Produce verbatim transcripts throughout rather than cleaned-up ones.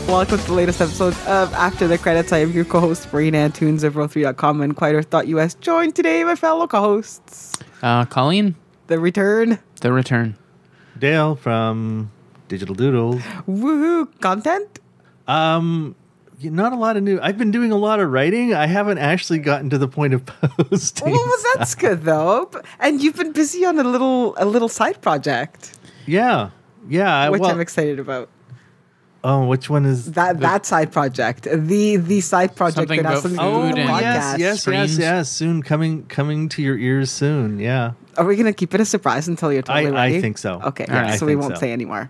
Welcome to the latest episode of After the Credits. I am your co-host, Marina Antunes of row three dot com and Quieter Thought U S. Joined today by fellow co-hosts. Uh, Colleen. The return. The return. Dale from Digital Doodles. Woohoo! Content? Um, not a lot of new. I've been doing a lot of writing. I haven't actually gotten to the point of posting. Well, that's good though. And you've been busy on a little a little side project. Yeah, yeah. Which well, I'm excited about. Oh, which one is That that side project, the the side project Something that has about something to do food with the and- podcast. yes, yes, Screens. yes, yes. Soon coming, coming to your ears soon. Yeah, Are we going to keep it a surprise until you're totally I, ready? I think so. Okay, Yeah, I so we think won't so. say anymore.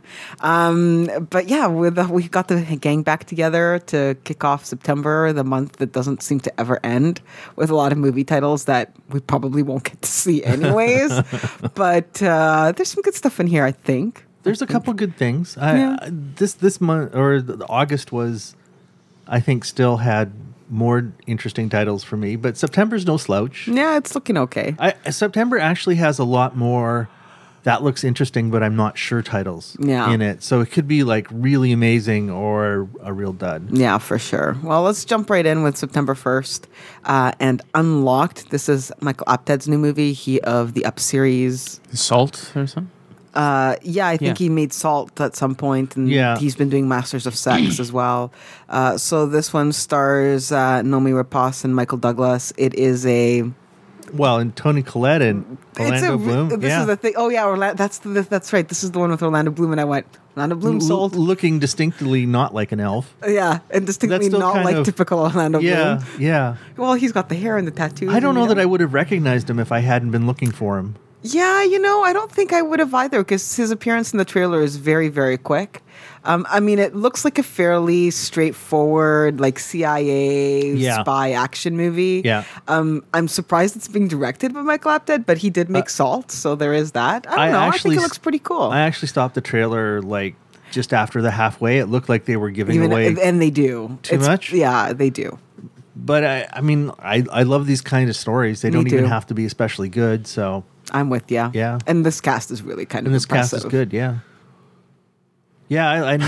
Um, but yeah, with the, we got the gang back together to kick off September, the month that doesn't seem to ever end, with a lot of movie titles that we probably won't get to see anyways. But uh, there's some good stuff in here, I think. There's a couple good things. I, Yeah. I- this this month or the, the August was, I think, still had more interesting titles for me. But September's no slouch. Yeah, it's looking okay. I, September actually has a lot more that looks interesting, but I'm not sure titles Yeah. in it. So it could be like really amazing or a real dud. Yeah, for sure. Well, let's jump right in with September first uh, and Unlocked. This is Michael Apted's new movie. He of the Up series. Salt or something? Uh, yeah, I think Yeah. he made Salt at some point, and Yeah. he's been doing Masters of Sex as well. Uh, so this one stars uh, Nomi Rapace and Michael Douglas. It is a Well, and Tony Collette and it's Orlando a, Bloom. This yeah. is the thing. Oh yeah, Orla- that's the, that's right. This is the one with Orlando Bloom, and I went Orlando Bloom L- sold. looking distinctly not like an elf. Yeah, and distinctly still not kind like of- typical Orlando Yeah, Bloom. yeah. Well, he's got the hair and the tattoos. I don't and, know you that I would have recognized him if I hadn't been looking for him. Yeah, you know, I don't think I would have either because his appearance in the trailer is very, very quick. Um, I mean, it looks like a fairly straightforward, like C I A Yeah. spy action movie. Yeah. Um, I'm surprised it's being directed by Michael Apted, but he did make Salt, so there is that. I don't I know. I actually think it s- looks pretty cool. I actually stopped the trailer like just after the halfway. It looked like they were giving Even, away. and they do. Too It's- much? Yeah, they do. But I, I mean, I, I love these kind of stories. They Me don't even too. have to be especially good. So, I'm with you. Yeah. And this cast is really kind and of this cast impressive. is good. Yeah. Yeah, I, I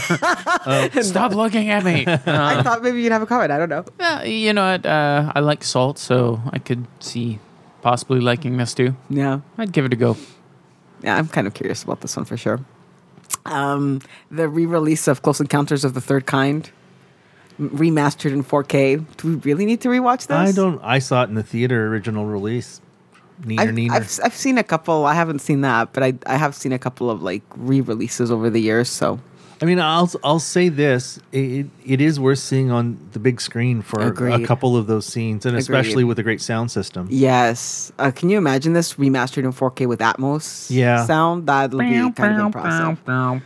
mean, Stop looking at me. I Uh, thought maybe you'd have a comment. I don't know. yeah, you know what? Uh, I like Salt, so I could see possibly liking this too. Yeah. I'd give it a go. Yeah, I'm kind of curious about this one for sure. Um, the re-release of Close Encounters of the Third Kind, m- remastered in four K. Do we really need to rewatch this? I don't. I saw it in the theater original release. Neener, I've, neener. I've, I've seen a couple. I haven't seen that, but I I have seen a couple of like re-releases over the years. So I mean, I'll I'll say this: it, it is worth seeing on the big screen for Agreed. a couple of those scenes, and Agreed. especially with a great sound system. yes, uh, can you imagine this remastered in four K with Atmos Yeah. sound? That'll be kind of impressive.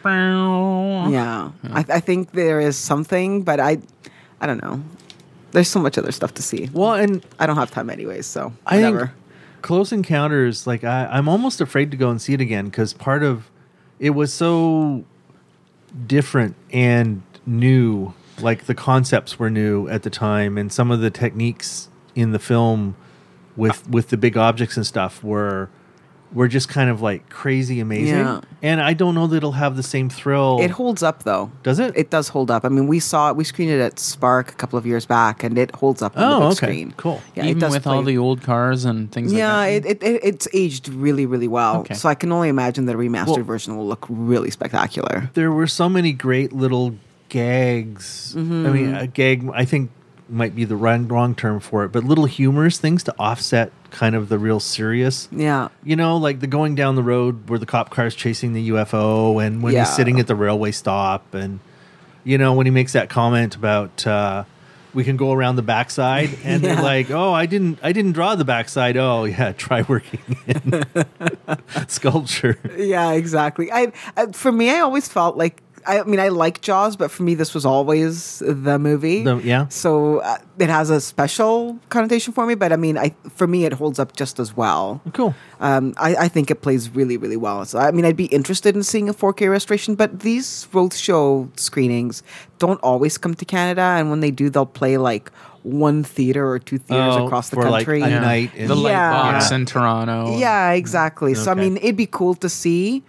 Yeah, I, I think there is something, but I I don't know. There's so much other stuff to see. Well, and I don't have time anyways, so I whatever. think Close Encounters, like I, I'm almost afraid to go and see it again because part of it was so different and new. Like the concepts were new at the time, and some of the techniques in the film with with the big objects and stuff were were just kind of like crazy amazing. Yeah. And I don't know that it'll have the same thrill. It holds up though. Does it? It does hold up. I mean, we saw it. We screened it at Spark a couple of years back, and it holds up on Oh, the big okay. screen. Cool. Yeah, Even it does with all play- the old cars and things Yeah, like that. it, it, it it's aged really, really well. Okay. So I can only imagine the remastered Well- version will look really spectacular. There were so many great little gags. Mm-hmm. I mean, a gag, I think, might be the wrong, wrong term for it, but little humorous things to offset kind of the real serious. Yeah. You know, like the going down the road where the cop car's chasing the U F O, and when Yeah. he's sitting at the railway stop, and, you know, when he makes that comment about, uh, we can go around the backside, and Yeah. they're like, "Oh, I didn't, I didn't draw the backside." Oh, yeah, try working in sculpture. Yeah, exactly. I, I for me, I always felt like I mean, I like Jaws, but for me, this was always the movie. The- yeah. So uh, it has a special connotation for me, but I mean, I for me, it holds up just as well. Cool. Um, I, I think it plays really, really well. So I mean, I'd be interested in seeing a four K restoration, but these roadshow screenings don't always come to Canada, and when they do, they'll play like one theater or two theaters Oh, across the for, like, country. a night in- the light Yeah. box Yeah. in Toronto. Yeah, exactly. So I Okay. mean, it'd be cool to see.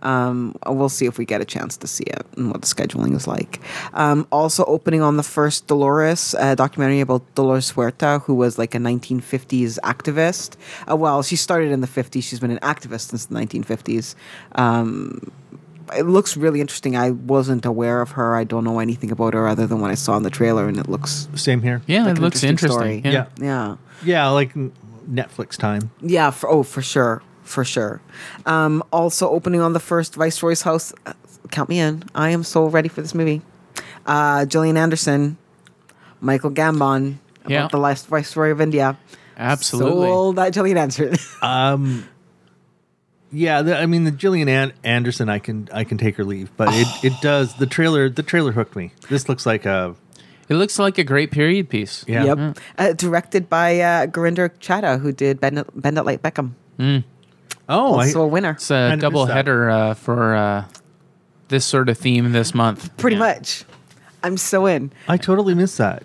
Um, we'll see if we get a chance to see it and what the scheduling is like. Um, also opening on the first, Dolores, a documentary about Dolores Huerta, who was like a nineteen fifties activist. Uh, well, she started in the fifties. She's been an activist since the nineteen fifties. Um, it looks really interesting. I wasn't aware of her. I don't know anything about her other than what I saw in the trailer, and it looks Same here. Yeah, like it an looks interesting interesting. story. Yeah. Yeah. yeah. Yeah, like n- Netflix time. Yeah, for, oh, for sure. For sure. Um, also opening on the first, Viceroy's House. Uh, count me in. I am so ready for this movie. Uh, Gillian Anderson, Michael Gambon, about Yeah. the last Viceroy of India. Absolutely. Sold that Gillian Anderson. Um, yeah, the, I mean the Gillian An- Anderson, I can I can take or leave, but it, it does the trailer the trailer hooked me. This looks like a It looks like a great period piece. yeah. Yep. Uh, directed by uh, Gurinder Chadha, who did Bend It, Bend It Like Beckham. Oh, Also a I, winner. It's a missed double that. header uh, for uh, this sort of theme this month. Pretty Yeah. much. I'm so in. I totally missed that.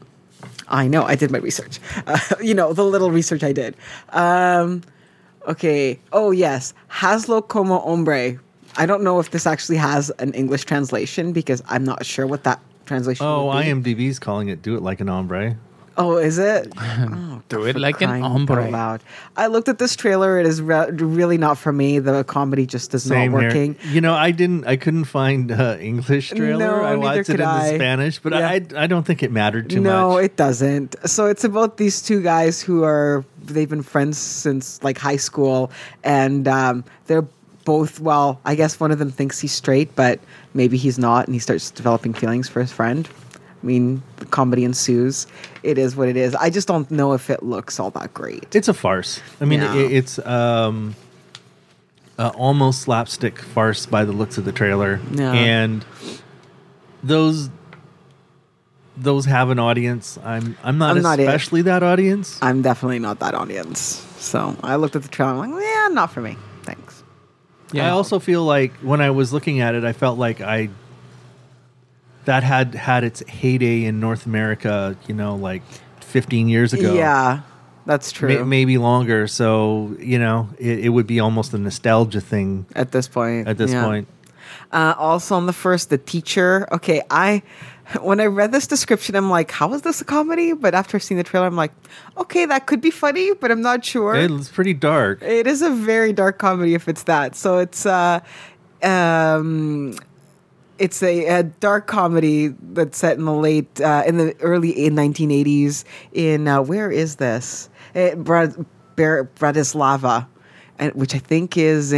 I know. I did my research. Uh, you know, the little research I did. Um, okay. Oh, yes. Hazlo como hombre. I don't know if this actually has an English translation because I'm not sure what that translation Oh, would be. IMDb's calling it "Do It Like an Hombre." Oh, is it? Oh, Do God, it for like an crying out hombre. loud. I looked at this trailer. It is re- really not for me. The comedy just is Same not here. working. You know, I didn't. I couldn't find uh, English trailer. No, I neither watched it could in I. the Spanish, but Yeah. I I don't think it mattered too no, much. it doesn't. So it's about these two guys who are they've been friends since like high school, and um, they're both. Well, I guess one of them thinks he's straight, but maybe he's not, and he starts developing feelings for his friend. I mean, the comedy ensues. It is what it is. I just don't know if it looks all that great. It's a farce. I mean, Yeah. it, it's um, uh, almost slapstick farce by the looks of the trailer, Yeah. and those those have an audience. I'm I'm not I'm not it. especially that audience. I'm definitely not that audience. So I looked at the trailer. I'm like, yeah, not for me. Thanks. Yeah. I also feel like when I was looking at it, I felt like I that had had its heyday in North America. You know, like fifteen years ago. Yeah, that's true. May- maybe longer. So you know, it, it would be almost a nostalgia thing At this point. at this yeah. point. Uh, also on the first, The Teacher. Okay, I when I read this description, I'm like, how is this a comedy? But after seeing the trailer, I'm like, okay, that could be funny, but I'm not sure. It's pretty dark. It is a very dark comedy if it's that. So it's uh, um, it's a, a dark comedy that's set in the late uh, in the early nineteen eighties. In uh, where is this? Uh, Brad, Bar- Bratislava. And, which I think is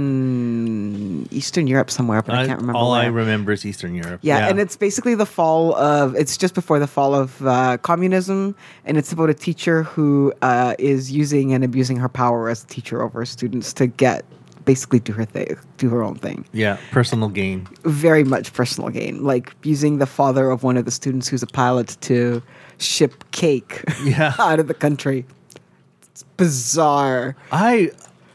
in Eastern Europe somewhere, but I, I- can't remember. all I where. remember is Eastern Europe. Yeah, and it's basically the fall of, it's just before the fall of uh, communism, and it's about a teacher who uh, is using and abusing her power as a teacher over her students to get, basically do her thing, do her own thing. yeah, personal gain. Very much personal gain, like using the father of one of the students who's a pilot to ship cake Yeah. out of the country. It's bizarre. I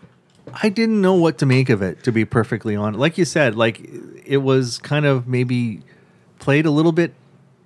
I didn't know what to make of it, to be perfectly honest. Like you said, like it was kind of maybe played a little bit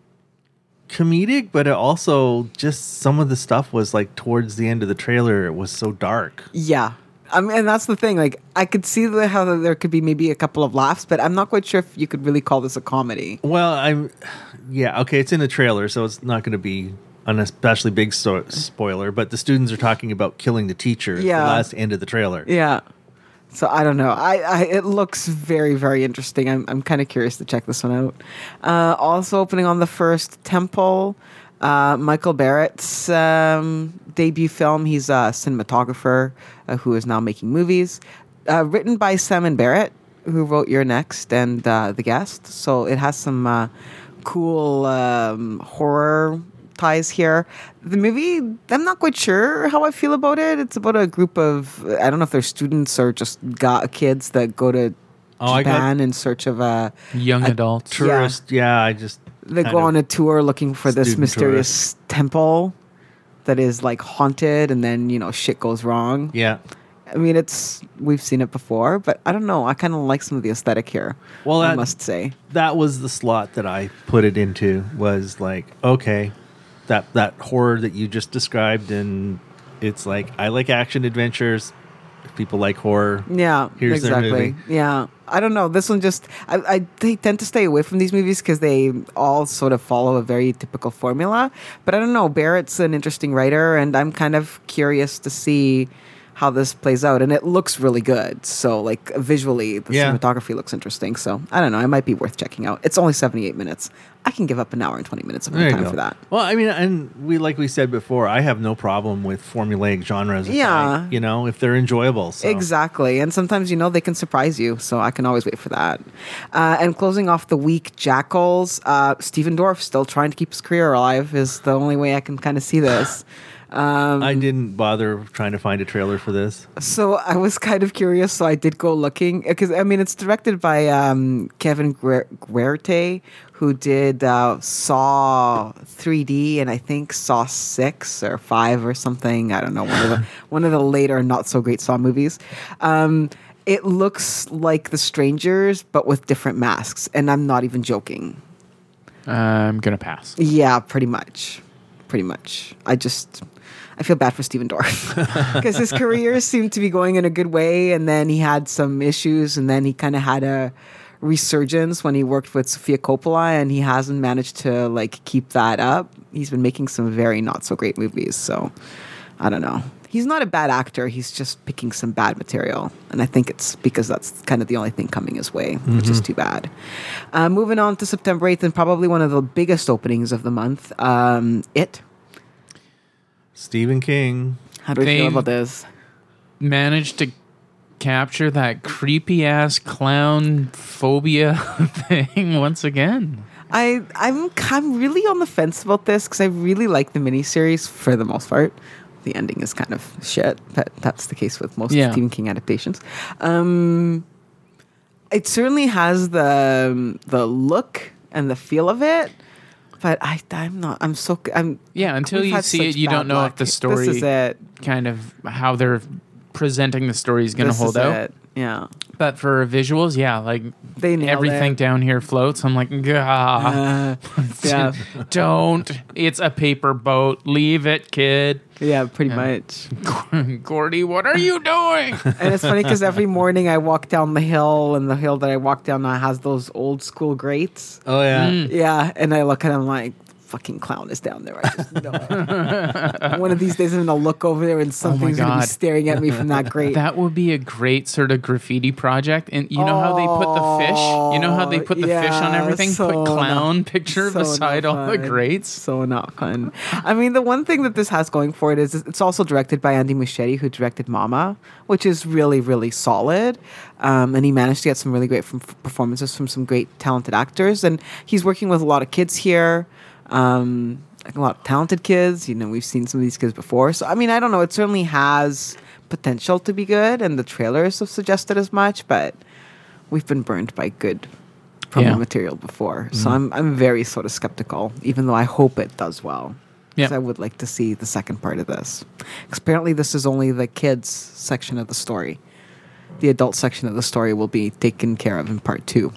comedic, but it also just some of the stuff was like towards the end of the trailer, it was so dark. Yeah. I mean, and that's the thing. Like, I could see the, how there could be maybe a couple of laughs, but I'm not quite sure if you could really call this a comedy. Well, I'm yeah, okay, it's in the trailer, so it's not going to be an especially big so- spoiler, but the students are talking about killing the teacher at Yeah. the last end of the trailer. Yeah. So I don't know. I, I it looks very, very interesting. I'm I'm kind of curious to check this one out. Uh, also opening on the first, Temple, uh, Michael Barrett's um, debut film. He's a cinematographer uh, who is now making movies. Uh, written by Simon Barrett, who wrote You're Next and uh, The Guest. So it has some uh, cool um, horror ties here. The movie, I'm not quite sure how I feel about it. It's about a group of, I don't know if they're students or just got kids that go to Oh, I got- Japan in search of a, Young a adults. Tourist, yeah, I just they kind go of- on a tour looking for this student mysterious temple that is like haunted, and then, you know, shit goes wrong. yeah. I mean, it's, we've seen it before, but I don't know. I kind of like some of the aesthetic here. Well, I that- must say. That was the slot that I put it into, was like, okay, that that horror that you just described, and it's like I like action adventures. If people like horror, Yeah, Here's their exactly. movie. Yeah. I don't know. This one just I, I they tend to stay away from these movies because they all sort of follow a very typical formula. But I don't know. Barrett's an interesting writer, and I'm kind of curious to see how this plays out. And it looks really good. So like visually, the Yeah. cinematography looks interesting. So I don't know. It might be worth checking out. It's only seventy-eight minutes. I can give up an hour and twenty minutes of my There you time go. for that. Well, I mean, and we like we said before, I have no problem with formulaic genres. if Yeah. I- you know, if they're enjoyable. So. Exactly. And sometimes, you know, they can surprise you. So I can always wait for that. Uh, and closing off the week, Jackals. Uh, Steven Dorff still trying to keep his career alive is the only way I can kind of see this. Um, I didn't bother trying to find a trailer for this. so I was kind of curious. So I did go looking because, I mean, it's directed by um, Kevin Guer- Guerte, who did uh, Saw three D and I think Saw six or five or something. I don't know. One of the, one of the later not so great Saw movies. Um, it looks like The Strangers, but with different masks. And I'm not even joking. I'm gonna pass. Yeah, pretty much. Pretty much. I just, I feel bad for Steven Dorff because his career seemed to be going in a good way, and then he had some issues, and then he kind of had a resurgence when he worked with Sofia Coppola, and he hasn't managed to like keep that up. He's been making some very not so great movies, so I don't know. He's not a bad actor. He's just picking some bad material. And I think it's because that's kind of the only thing coming his way, mm-hmm. which is too bad. Uh, moving on to September eighth, and probably one of the biggest openings of the month, um, It. Stephen King. How do we They- feel about this? Managed to capture that creepy ass clown phobia thing once again. I, I'm, I'm really on the fence about this because I really like the miniseries for the most part. The ending is kind of shit, but that's the case with most Yeah. Stephen King adaptations. Um, it certainly has the the look and the feel of it, but I I'm not. I'm so I'm. Yeah, until we've you had see such it, you bad don't know luck. if the story This is it. kind of how they're presenting the story is going to This hold is out. it. Yeah, But for visuals, yeah, like they nailed everything it. down here floats. I'm like, Gah. Uh, yeah, Don't. It's a paper boat. Leave it, kid. yeah, pretty Yeah. much. Gordy, what are you doing? And it's funny because every morning I walk down the hill, and the hill that I walk down now has those old school grates. Oh, yeah. Mm. Yeah, and I look at him like, fucking clown is down there. I just know it. One of these days I'm going to look over there and something's going to be God. staring at me from that grate. That would be a great sort of graffiti project. And you know how they put the fish? You know how they put the fish on Yeah, everything? so put clown not- picture so beside not all the fun. grates. So not fun. I mean, the one thing that this has going for it is it's also directed by Andy Muschietti, who directed Mama, which is really, really solid. Um, and he managed to get some really great from, performances from some great talented actors. And he's working with a lot of kids here. Um, like a lot of talented kids. You know, we've seen some of these kids before. So, I mean, I don't know. It certainly has potential to be good, and the trailers have suggested as much, but we've been burned by good promo Yeah. material before. So I'm I'm very sort of skeptical, even though I hope it does well. Yeah. Because I would like to see the second part of this. 'Cause apparently this is only the kids section of the story. The adult section of the story will be taken care of in part two.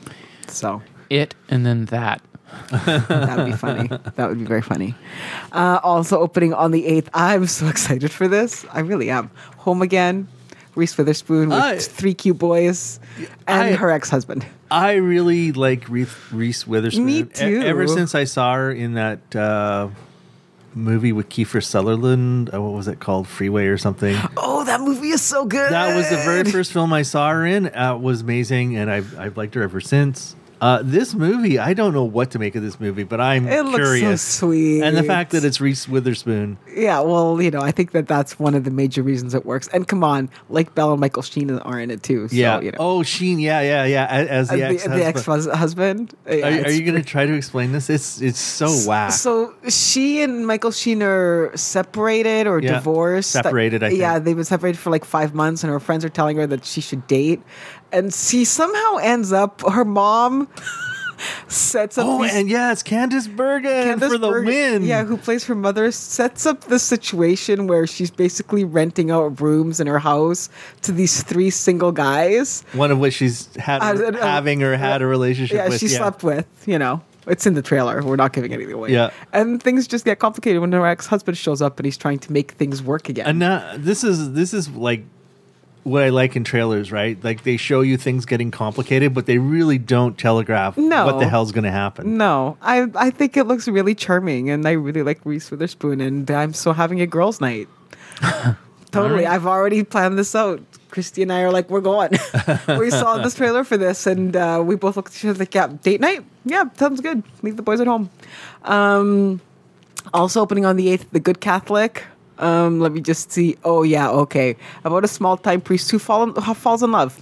So It and then that. that would be funny. That would be very funny. Uh, also opening on the eighth. I'm so excited for this. I really am. Home Again. Reese Witherspoon with I- three cute boys and I- her ex-husband. I really like Reese, Reese Witherspoon. Me E- too. ever since I saw her in that uh, movie with Kiefer Sutherland, uh, what was it called? Freeway or something. Oh, that movie is so good. That was the very first film I saw her in. Uh, it was amazing, and I've, I've liked her ever since. Uh, this movie, I don't know what to make of this movie, but I'm It looks curious. so sweet. And the fact that it's Reese Witherspoon. Yeah, well, you know, I think that that's one of the major reasons it works. And come on, Lake Bell and Michael Sheen are in it too. So, Yeah. you know. Oh, Sheen. Yeah, yeah, yeah. a- As the As ex the, the ex-husband. Yeah, Are, are it's you going to try to explain this? It's it's so whack. So she and Michael Sheen are separated or Yeah, divorced. separated, I think. Yeah, they've been separated for like five months, and her friends are telling her that she should date. And she somehow ends up, her mom sets up oh, these- and yeah, it's Candice Bergen Candace for the Bergen- win. Yeah, who plays her mother, sets up the situation where she's basically renting out rooms in her house to these three single guys. One of which she's had Uh, uh, having or had a relationship Yeah, with. she yeah. slept with, you know. It's in the trailer. We're not giving anything away. Yeah. And things just get complicated when her ex-husband shows up and he's trying to make things work again. And now, this is this is like what I like in trailers, right? Like they show you things getting complicated, but they really don't telegraph No. what the hell's going to happen. No, I I think it looks really charming, and I really like Reese Witherspoon, and I'm so having a girls' night. Totally, Alright. I've already planned this out. Christy and I are like, we're going. We saw this trailer for this, and uh, we both looked at each other like, yeah, date night? Yeah, sounds good. Leave the boys at home. Um, also opening on the eighth, The Good Catholic. Um, let me just see. Oh, yeah, okay. About a small-time priest who, fall in, who falls in love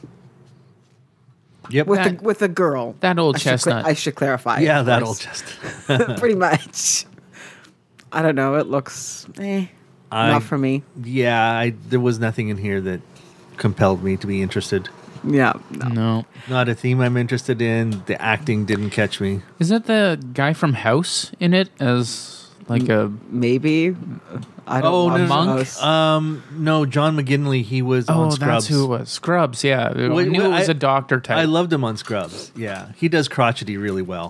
Yep. with, That- a, with a girl. that old I should cla- chestnut. I should clarify. yeah, of that course. old chest. Pretty much. I don't know. It looks eh, I- not for me. Yeah, I, there was nothing in here that compelled me to be interested. Yeah, no. No. Not a theme I'm interested in. The acting didn't catch me. Is that the guy from House in it as like a Maybe. I don't Oh, watch no, monk? House. Um, no, John McGinley. He was Oh, on Scrubs. that's who it was. Scrubs, yeah. I Wait, knew wait, it was I- a doctor type. I loved him on Scrubs. Yeah, he does crotchety really well.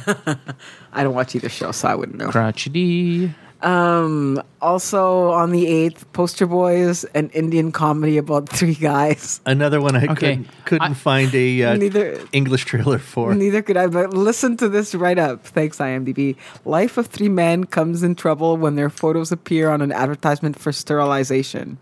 I don't watch either show, so I wouldn't know. Crotchety. Um, also on the eighth, Poster Boys, an Indian comedy about three guys. Another one I Okay. couldn't, couldn't I- find a uh, Neither- English trailer for. Neither could I, but listen to this right up. Thanks, IMDb. Life of three men comes in trouble when their photos appear on an advertisement for sterilization.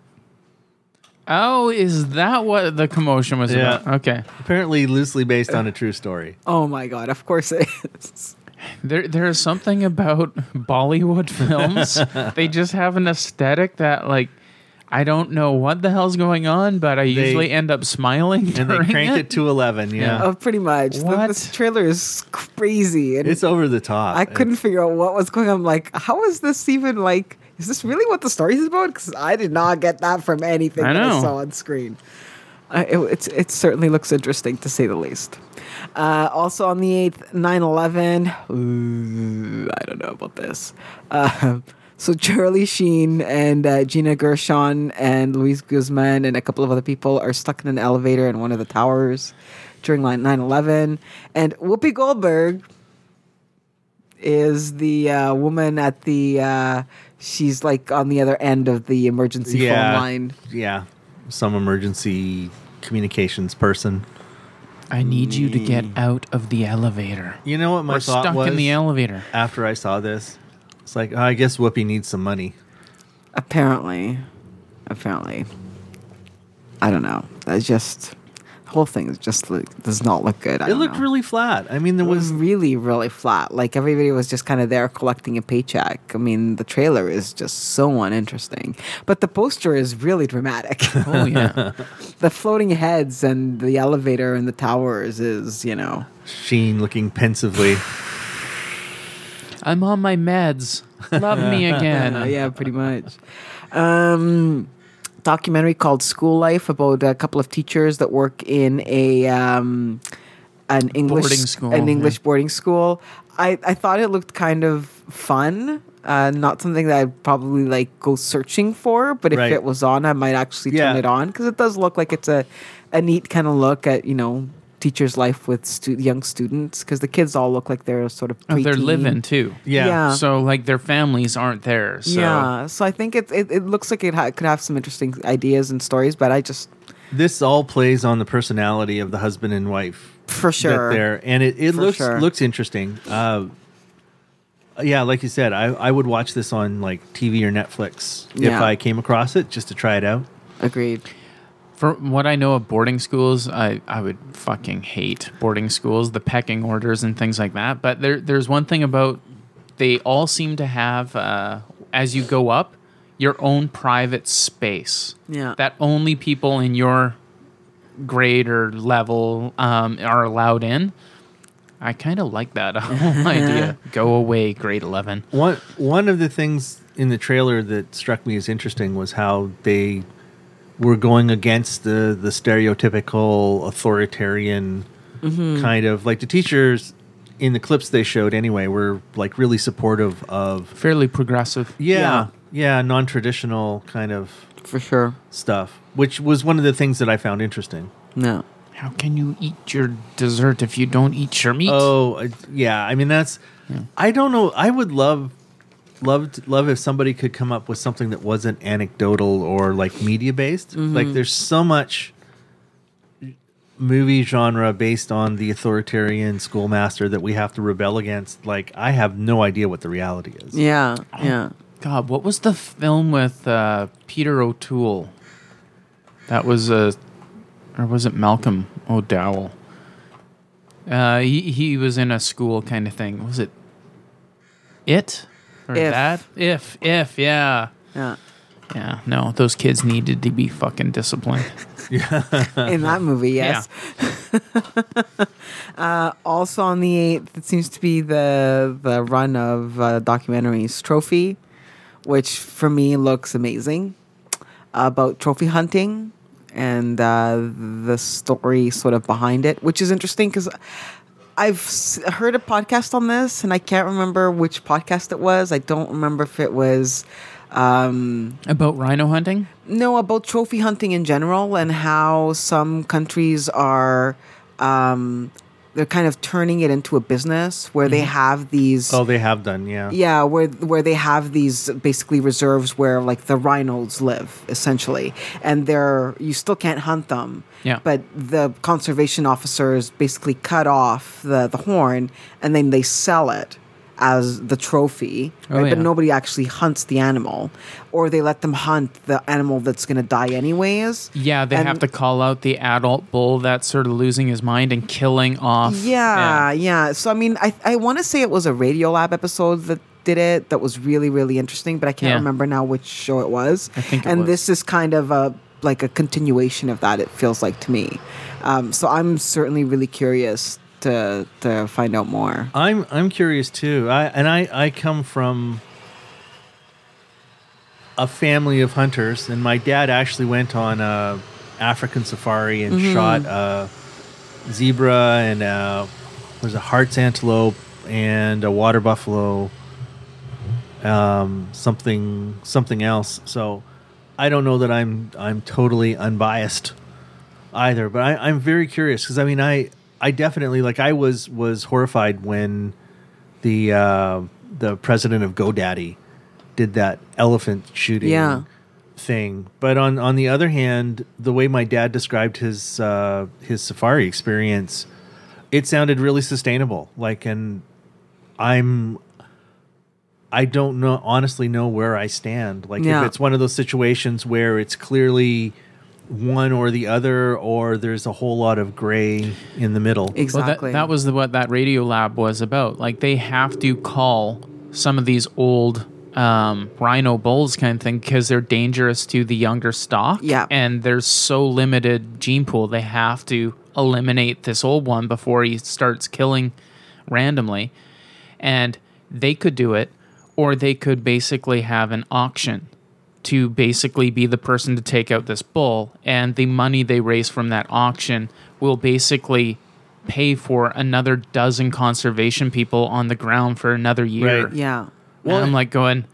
Oh, is that what the commotion was Yeah. about? Okay. Apparently loosely based on a true story. Oh my god, of course it is. There, there is something about Bollywood films. They just have an aesthetic that, like, I don't know what the hell's going on, but I usually end up smiling. And they during cranked it to eleven, yeah. Oh, pretty much. The- What? this trailer is crazy. And It's over the top. I couldn't It's- figure out what was going on. I'm like, how is this even like, is this really what the story is about? Because I did not get that from anything I that I know. saw on screen. Uh, it, it's, it certainly looks interesting, to say the least. Uh, also on the eighth, nine eleven. Ooh, I don't know about this. Uh, so Charlie Sheen and uh, Gina Gershon and Luis Guzman and a couple of other people are stuck in an elevator in one of the towers during nine eleven. And Whoopi Goldberg is the uh, woman at the, uh, she's like on the other end of the emergency yeah, phone line. Yeah. Some emergency communications person. I need you to get out of the elevator. You know what my We're thought stuck was in the elevator. after I saw this? It's like, oh, I guess Whoopi needs some money. Apparently. Apparently. I don't know. I just, the whole thing is just like, does not look good. I It don't looked know. really flat. I mean, there It was was really, really flat. Like everybody was just kind of there collecting a paycheck. I mean, the trailer is just so uninteresting, but the poster is really dramatic. Oh, yeah. The floating heads and the elevator and the towers is, you know, Sheen looking pensively. I'm on my meds. Love me again. uh, yeah, pretty much. Um, documentary called School Life about a couple of teachers that work in a um, an English Boarding school, an English yeah. boarding school. I, I thought it looked kind of fun. Uh, not something that I'd probably like go searching for, but if Right. it was on, I might actually turn Yeah. it on because it does look like it's a, a neat kind of look at, you know, teachers' life with stu- young students because the kids all look like they're sort of Oh, they're preteen. living too. Yeah. Yeah. So, like, their families aren't there. So. Yeah, so I think it it, it looks like it ha- could have some interesting ideas and stories, but I just This all plays on the personality of the husband and wife. for sure. That there, and it, it For looks sure. looks interesting. Uh, yeah, like you said, I, I would watch this on like T V or Netflix if Yeah. I came across it just to try it out. Agreed. From what I know of boarding schools, I, I would fucking hate boarding schools, the pecking orders and things like that. But there there's one thing about they all seem to have, uh, as you go up, your own private space. Yeah. That only people in your grade or level um, are allowed in. I kind of like that whole idea. Go away, grade eleven. One one of the things in the trailer that struck me as interesting was how they were going against the the stereotypical authoritarian kind of like the teachers in the clips they showed anyway were like really supportive of Fairly progressive. yeah Yeah. yeah, non-traditional kind of For sure. stuff, which was one of the things that I found interesting. No. How can you eat your dessert if you don't eat your meat? Oh, uh, yeah. I mean, that's. I don't know. I would love love love if somebody could come up with something that wasn't anecdotal or like media based. Mm-hmm. Like there's so much movie genre based on the authoritarian schoolmaster that we have to rebel against. Like I have no idea what the reality is. Yeah, yeah. God, what was the film with uh, Peter O'Toole? That was a, or was it Malcolm O'Dowell? Uh, he he was in a school kind of thing. Was it It or If. that? If if yeah Yeah. yeah no, those kids needed to be fucking disciplined. In that movie, yes. uh, also on the eighth, it seems to be the the run of uh, documentaries Trophy, which for me looks amazing, about trophy hunting and uh, the story sort of behind it, which is interesting because I've s- heard a podcast on this and I can't remember which podcast it was. I don't remember if it was um, About rhino hunting? no, about trophy hunting in general and how some countries are um, they're kind of turning it into a business where they have these Oh, they have done, yeah. yeah, where where they have these basically reserves where like the rhinos live essentially, and they're you still can't hunt them. Yeah. But the conservation officers basically cut off the the horn and then they sell it as the trophy, Oh, right? But yeah. nobody actually hunts the animal, or they let them hunt the animal that's going to die anyways. Yeah, they And- have to call out the adult bull that's sort of losing his mind and killing off. Yeah, yeah. So I mean, I I want to say it was a Radiolab episode that did it that was really really interesting, but I can't Yeah. remember now which show it was. I think it and was. this is kind of a like a continuation of that. It feels like to me. Um, so I'm certainly really curious to to find out more. I'm I'm curious too. I and I, I come from a family of hunters, and my dad actually went on a African safari and shot a zebra and a, was a Hart's antelope and a water buffalo, um, something something else. So I don't know that I'm I'm totally unbiased either, but I, I'm very curious because I mean I. I definitely like. I was was horrified when the uh, the president of GoDaddy did that elephant shooting Yeah. thing. But on on the other hand, the way my dad described his uh, his safari experience, it sounded really sustainable. Like, and I'm I don't know honestly know where I stand. Like, Yeah. if it's one of those situations where it's clearly one or the other, or there's a whole lot of gray in the middle. Well, Exactly. that, that was the, what that Radio Lab was about. Like, they have to call some of these old um, rhino bulls kind of thing because they're dangerous to the younger stock. Yeah. And there's so limited gene pool. They have to eliminate this old one before he starts killing randomly. And they could do it, or they could basically have an auction to basically be the person to take out this bull, and the money they raise from that auction will basically pay for another dozen conservation people on the ground for another year. Right. yeah. Well, I'm like going,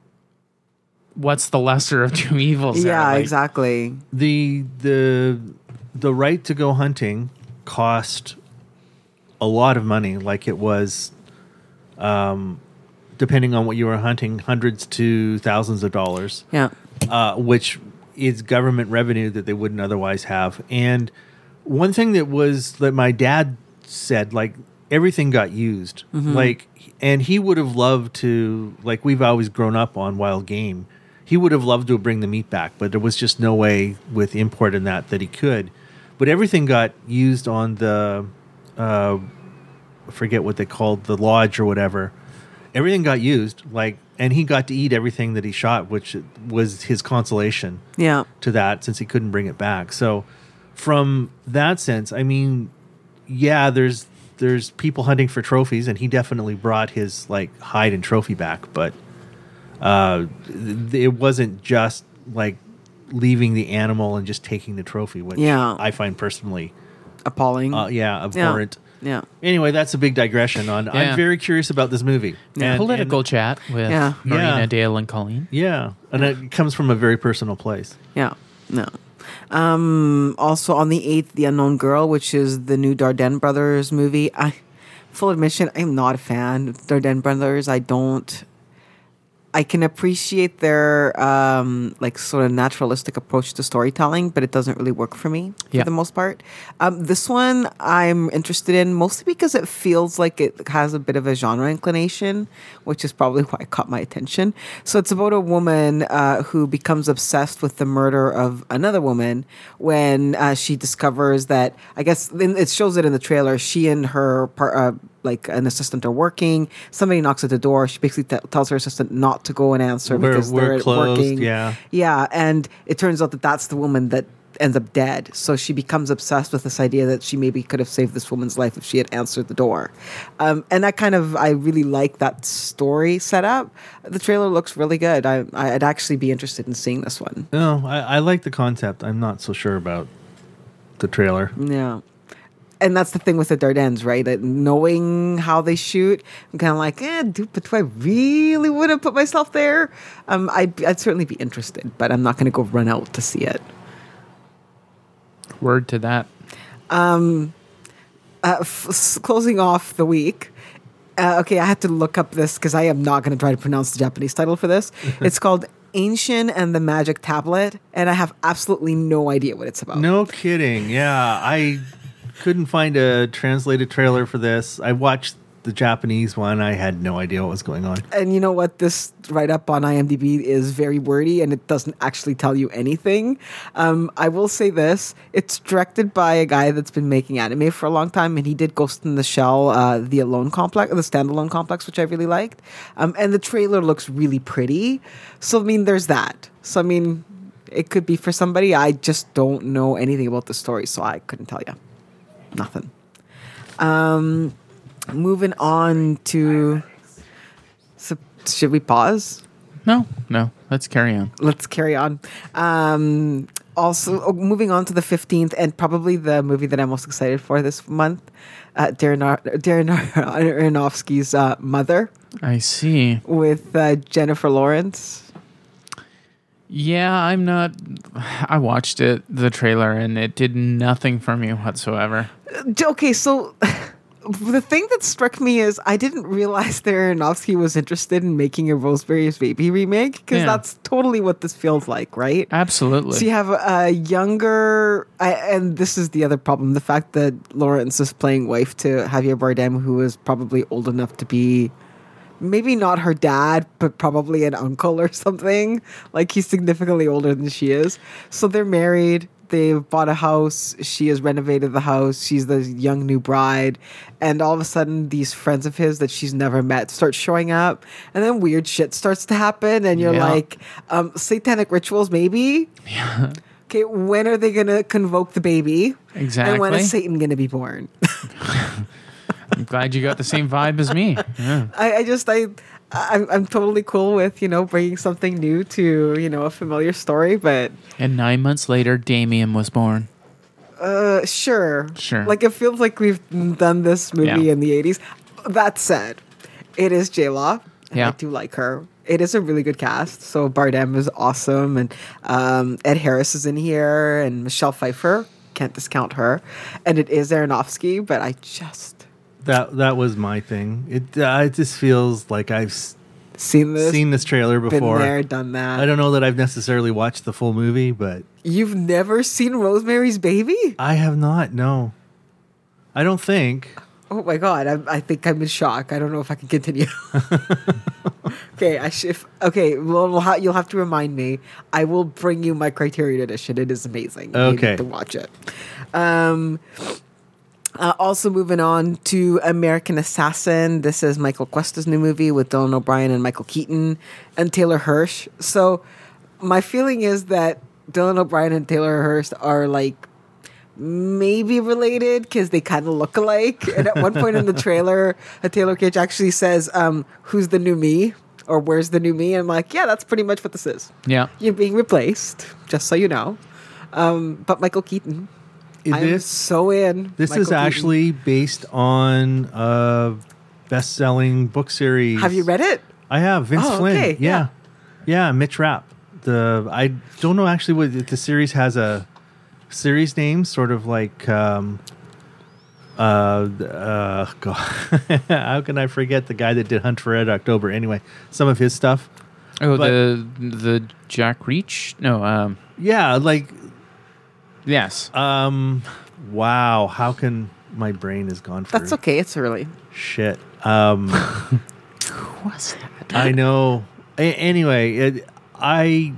what's the lesser of two evils? there? Yeah, Like, exactly. the the the right to go hunting cost a lot of money. Like, it was, um, depending on what you were hunting, hundreds to thousands of dollars. Yeah. uh, which is government revenue that they wouldn't otherwise have. And one thing that was that my dad said, like, everything got used, like, and he would have loved to, like, we've always grown up on wild game. He would have loved to bring the meat back, but there was just no way with import and that that he could. But everything got used on the, uh, I forget what they called, the lodge or whatever. Everything got used, like, and he got to eat everything that he shot, which was his consolation Yeah. to that, since he couldn't bring it back. So from that sense, I mean, yeah, there's there's people hunting for trophies, and he definitely brought his like hide and trophy back, but uh, th- it wasn't just like leaving the animal and just taking the trophy, which Yeah. I find personally, Appalling. uh, yeah, abhorrent. yeah. Anyway, that's a big digression. On Yeah. I'm very curious about this movie. And- Political and- chat with Yeah. Marina, Yeah. Dale, and Colleen. yeah, and it comes from a very personal place. Yeah, no. Um, also on the eighth, The Unknown Girl, which is the new Dardenne Brothers movie. I, full admission, I'm not a fan of Dardenne Brothers. I don't. I can appreciate their um, like sort of naturalistic approach to storytelling, but it doesn't really work for me for Yeah. the most part. Um, this one I'm interested in mostly because it feels like it has a bit of a genre inclination, which is probably why it caught my attention. So it's about a woman uh, who becomes obsessed with the murder of another woman when uh, she discovers that, I guess in- it shows it in the trailer, she and her par- uh, like an assistant are working. Somebody knocks at the door. She basically t- tells her assistant not to go and answer We're- because we're they're closed, working. yeah. Yeah, and it turns out that that's the woman that ends up dead. So she becomes obsessed with this idea that she maybe could have saved this woman's life if she had answered the door. Um, and that kind of, I really like that story setup. The trailer looks really good. I, I'd actually be interested in seeing this one. No, I, I like the concept. I'm not so sure about the trailer. Yeah. And that's the thing with the Dardennes, right? That knowing how they shoot, I'm kind of like, eh, do, but do I really want to put myself there? Um, I'd, I'd certainly be interested, but I'm not going to go run out to see it. Word to that. Uh, f- s- closing off the week. Uh, okay, I had to look up this because I am not going to try to pronounce the Japanese title for this. It's called Ancient and the Magic Tablet, and I have absolutely no idea what it's about. No kidding. Yeah, I couldn't find a translated trailer for this. I watched the Japanese one. I had no idea what was going on. And you know what? This write up on IMDb is very wordy and it doesn't actually tell you anything. Um, I will say this. It's directed by a guy that's been making anime for a long time, and he did Ghost in the Shell, uh, the Alone Complex, the Standalone Complex, which I really liked. Um, and the trailer looks really pretty. So, I mean, there's that. So, I mean, it could be for somebody. I just don't know anything about the story, so I couldn't tell you. Nothing. Um, moving on to... So should we pause? No, no. Let's carry on. Let's carry on. Um, also, oh, moving on to the fifteenth, and probably the movie that I'm most excited for this month, uh, Darren, Ar- Darren Ar- Aronofsky's uh, Mother I see. with uh, Jennifer Lawrence. Yeah, I'm not. I watched it, the trailer, and it did nothing for me whatsoever. Okay, so the thing that struck me is I didn't realize that Aronofsky was interested in making a Rosemary's Baby remake, because Yeah. that's totally what this feels like, right? Absolutely. So you have a younger, I, and this is the other problem: the fact that Lawrence is playing wife to Javier Bardem, who is probably old enough to be, maybe not her dad, but probably an uncle or something. Like he's significantly older than she is. So they're married. They've bought a house. She has renovated the house. She's the young new bride. And all of a sudden, these friends of his that she's never met start showing up. And then weird shit starts to happen. And you're Yeah. like, um, satanic rituals, maybe? Yeah. Okay, when are they going to convoke the baby? And when Exactly. is Satan going to be born? I'm glad you got the same vibe as me. Yeah. I, I just I I'm, I'm totally cool with, you know, bringing something new to, you know, a familiar story, but And nine months later, Damien was born. uh sure. Sure. Like it feels like we've done this movie Yeah. in the eighties. That said, it is J-Law. And Yeah. I do like her. It is a really good cast. So Bardem is awesome, and um, Ed Harris is in here, and Michelle Pfeiffer, can't discount her. And it is Aronofsky, but I just That that was my thing. It uh, it just feels like I've s- seen this, seen this trailer been before. there, done that. I don't know that I've necessarily watched the full movie, but You've never seen Rosemary's Baby? I have not. No, I don't think. Oh my god, I, I think I'm in shock. I don't know if I can continue. okay, I should. Okay, well, we'll ha- you'll have to remind me. I will bring you my Criterion edition. It is amazing. You Okay. need to watch it. Um, uh, also moving on to American Assassin. This is Michael Cuesta's new movie with Dylan O'Brien and Michael Keaton and Taylor Hirsch. So my feeling is that Dylan O'Brien and Taylor Hirsch are like maybe related because they kind of look alike. And at one point in the trailer, a Taylor Kitsch actually says, um, "Who's the new me?" or "Where's the new me?" And I'm like, yeah, that's pretty much what this is. Yeah. You're being replaced, just so you know. Um, but Michael Keaton, Is I'm this so in. this Michael is Keaton. actually based on a best-selling book series. Have you read it? I have. Vince Oh, Flynn. okay, Yeah. yeah. yeah, Mitch Rapp. The I don't know actually what the series has a series name, sort of like um, uh, uh, God, how can I forget the guy that did Hunt for Red October? Anyway, some of his stuff. Oh, But- the the Jack Reach? No, um, Yeah, like yes. um, wow. How can my brain is gone for That's okay. It's early. shit? Um, Who was that? I know. A- anyway, it, I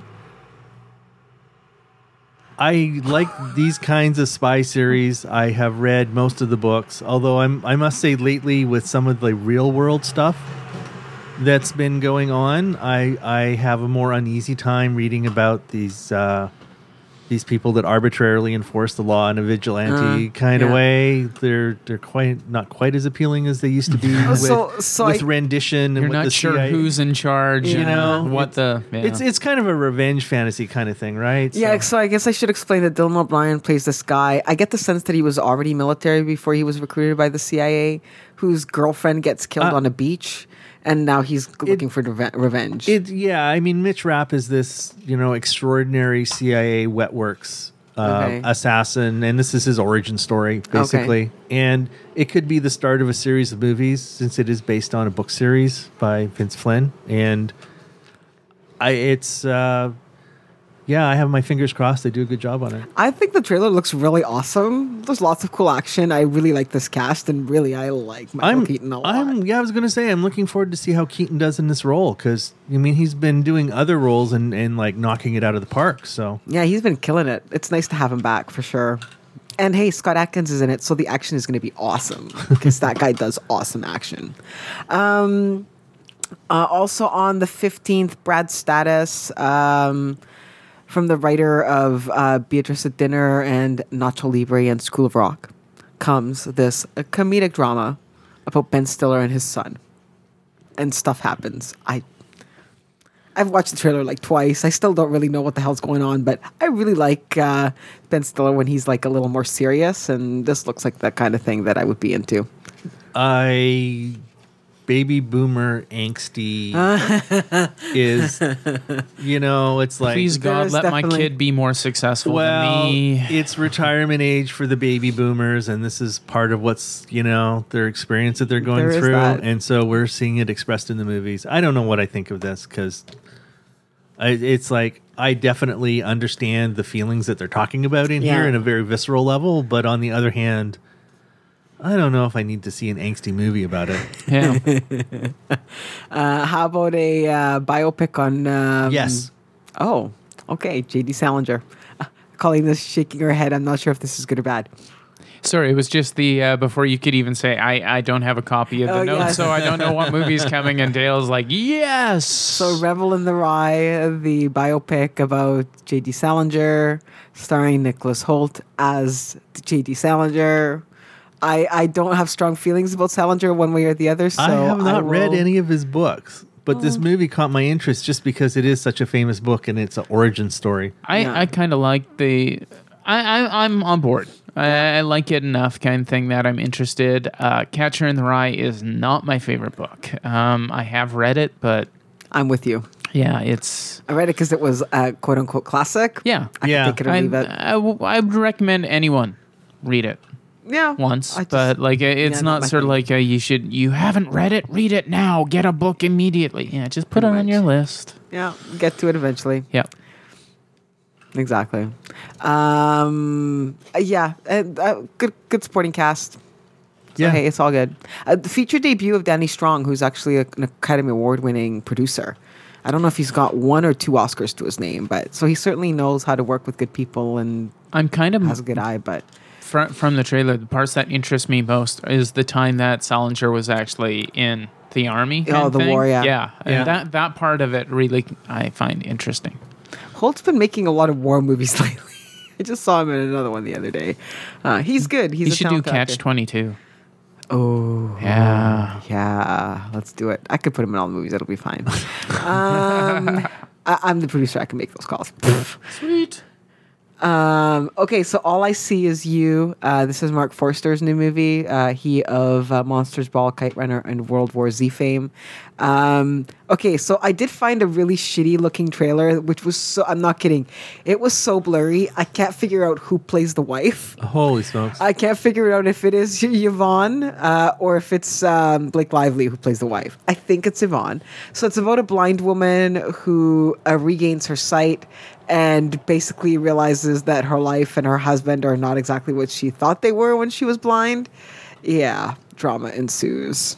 I like these kinds of spy series. I have read most of the books, although I'm I must say lately with some of the real world stuff that's been going on, I I have a more uneasy time reading about these uh, these people that arbitrarily enforce the law in a vigilante Uh, kind of yeah. way. They're they're quite not quite as appealing as they used to be with, So- so with I- rendition and You're with not the sure C I A. who's in charge, You and know, what the. Yeah. It's it's kind of a revenge fantasy kind of thing, right? Yeah, So- so I guess I should explain that Dylan O'Brien plays this guy. I get the sense that he was already military before he was recruited by the C I A, whose girlfriend gets killed Uh, on a beach, and now he's looking for reve- revenge. It yeah, I mean Mitch Rapp is this, you know, extraordinary C I A wet works uh, Okay. assassin, and this is his origin story basically. And it could be the start of a series of movies since it is based on a book series by Vince Flynn. And I it's uh, yeah, I have my fingers crossed they do a good job on it. I think the trailer looks really awesome. There's lots of cool action. I really like this cast, and really, I like Michael I'm, Keaton a lot. I'm, yeah, I was going to say, I'm looking forward to see how Keaton does in this role because, I mean, he's been doing other roles and, and like knocking it out of the park. So, Yeah, he's been killing it. It's nice to have him back for sure. And hey, Scott Atkins is in it, so the action is going to be awesome because that guy does awesome action. Um, uh, also on the fifteenth, Brad Status, um, from the writer of uh, Beatrice at Dinner and Nacho Libre and School of Rock, comes this a comedic drama about Ben Stiller and his son. And stuff happens. I I've watched the trailer like twice. I still don't really know what the hell's going on, but I really like uh, Ben Stiller when he's like a little more serious, and this looks like that kind of thing that I would be into. I baby boomer angsty is, you know, it's like, Please God, There's let my definitely- kid be more successful well, than me. it's retirement age for the baby boomers, and this is part of what's, you know, their experience that they're going There is through. that. And so we're seeing it expressed in the movies. I don't know what I think of this because it's like, I definitely understand the feelings that they're talking about in here Yeah. in a very visceral level. But on the other hand, I don't know if I need to see an angsty movie about it. Yeah. Uh, how about a uh, biopic on? Um, Yes. Oh, okay. J D Salinger. Uh, Calling this shaking her head. I'm not sure if this is good or bad. Sorry, it was just the uh, before you could even say I, I don't have a copy of the Oh, notes, yeah. so I don't know what movie's coming. And Dale's like, yes. So, Revel in the Rye, the biopic about J D Salinger, starring Nicholas Holt as J D Salinger. I, I don't have strong feelings about Salinger one way or the other. So I have not read will- any of his books, but Oh. this movie caught my interest just because it is such a famous book and it's an origin story. I, Yeah. I kind of like the. I, I I'm on board. I, I like it enough, kind of thing that I'm interested. Uh, Catcher in the Rye is not my favorite book. Um, I have read it, but I'm with you. yeah, it's I read it because it was a quote unquote classic. yeah. I Yeah. can take it or I, leave it. I, w- I would recommend anyone read it Yeah. once, I just- but like it- it's yeah, not not my sort of thing. like a, you should you haven't read it, read it now, get a book immediately. Yeah, just put Pretty it on much. your list. Yeah. Get to it eventually. Yeah. Exactly. Um, uh, yeah. Uh, uh, good, good supporting cast. So, Yeah. hey, it's all good. Uh, the feature debut of Danny Strong, who's actually a, an Academy Award winning producer. I don't know if he's got one or two Oscars to his name, but so he certainly knows how to work with good people and I'm kind of has a good eye. But from from the trailer, the parts that interest me most is the time that Salinger was actually in the army. kind Oh, of the thing. war, yeah. yeah, Yeah. And that that part of it really I find interesting. Holt's been making a lot of war movies lately. I just saw him in another one the other day. Uh, he's good. He's He a should do talented Catch actor. twenty two. Oh, Yeah. yeah. Let's do it. I could put him in all the movies. That'll be fine. um, I, I'm the producer. I can make those calls. Sweet. Um, okay, so All I See Is You. Uh, this is Mark Forster's new movie. Uh, he of uh, Monsters Ball, Kite Runner, and World War Z fame. Um, okay, so I did find a really shitty looking trailer, which was so, I'm not kidding. It was so blurry. I can't figure out who plays the wife. Holy smokes. I can't figure out if it is Yvonne uh, or if it's um, Blake Lively who plays the wife. I think it's Yvonne. So it's about a blind woman who uh, regains her sight and basically realizes that her life and her husband are not exactly what she thought they were when she was blind. Yeah, drama ensues.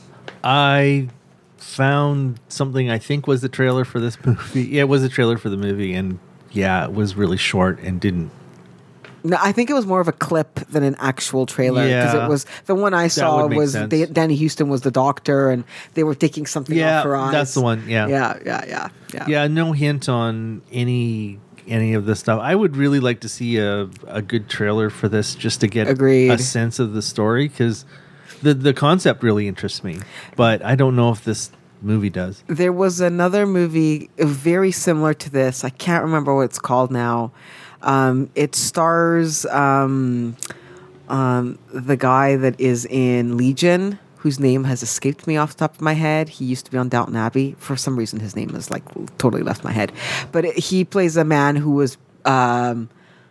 I found something I think was the trailer for this movie. Yeah, it was a trailer for the movie, and yeah, it was really short and didn't. No, I think it was more of a clip than an actual trailer because Yeah. it was the one I saw would make was sense. they, Danny Houston was the doctor and they were taking something Yeah, off her eyes. that's the one, yeah. yeah, yeah, yeah, yeah. Yeah, no hint on any any of this stuff. I would really like to see a, a good trailer for this just to get Agreed. a sense of the story because the the concept really interests me, but I don't know if this movie does. There was another movie very similar to this. I can't remember what it's called now. Um, it stars um, um, the guy that is in Legion, whose name has escaped me off the top of my head. He used to be on Downton Abbey. For some reason, his name is like totally left my head. But it, he plays a man who was, um,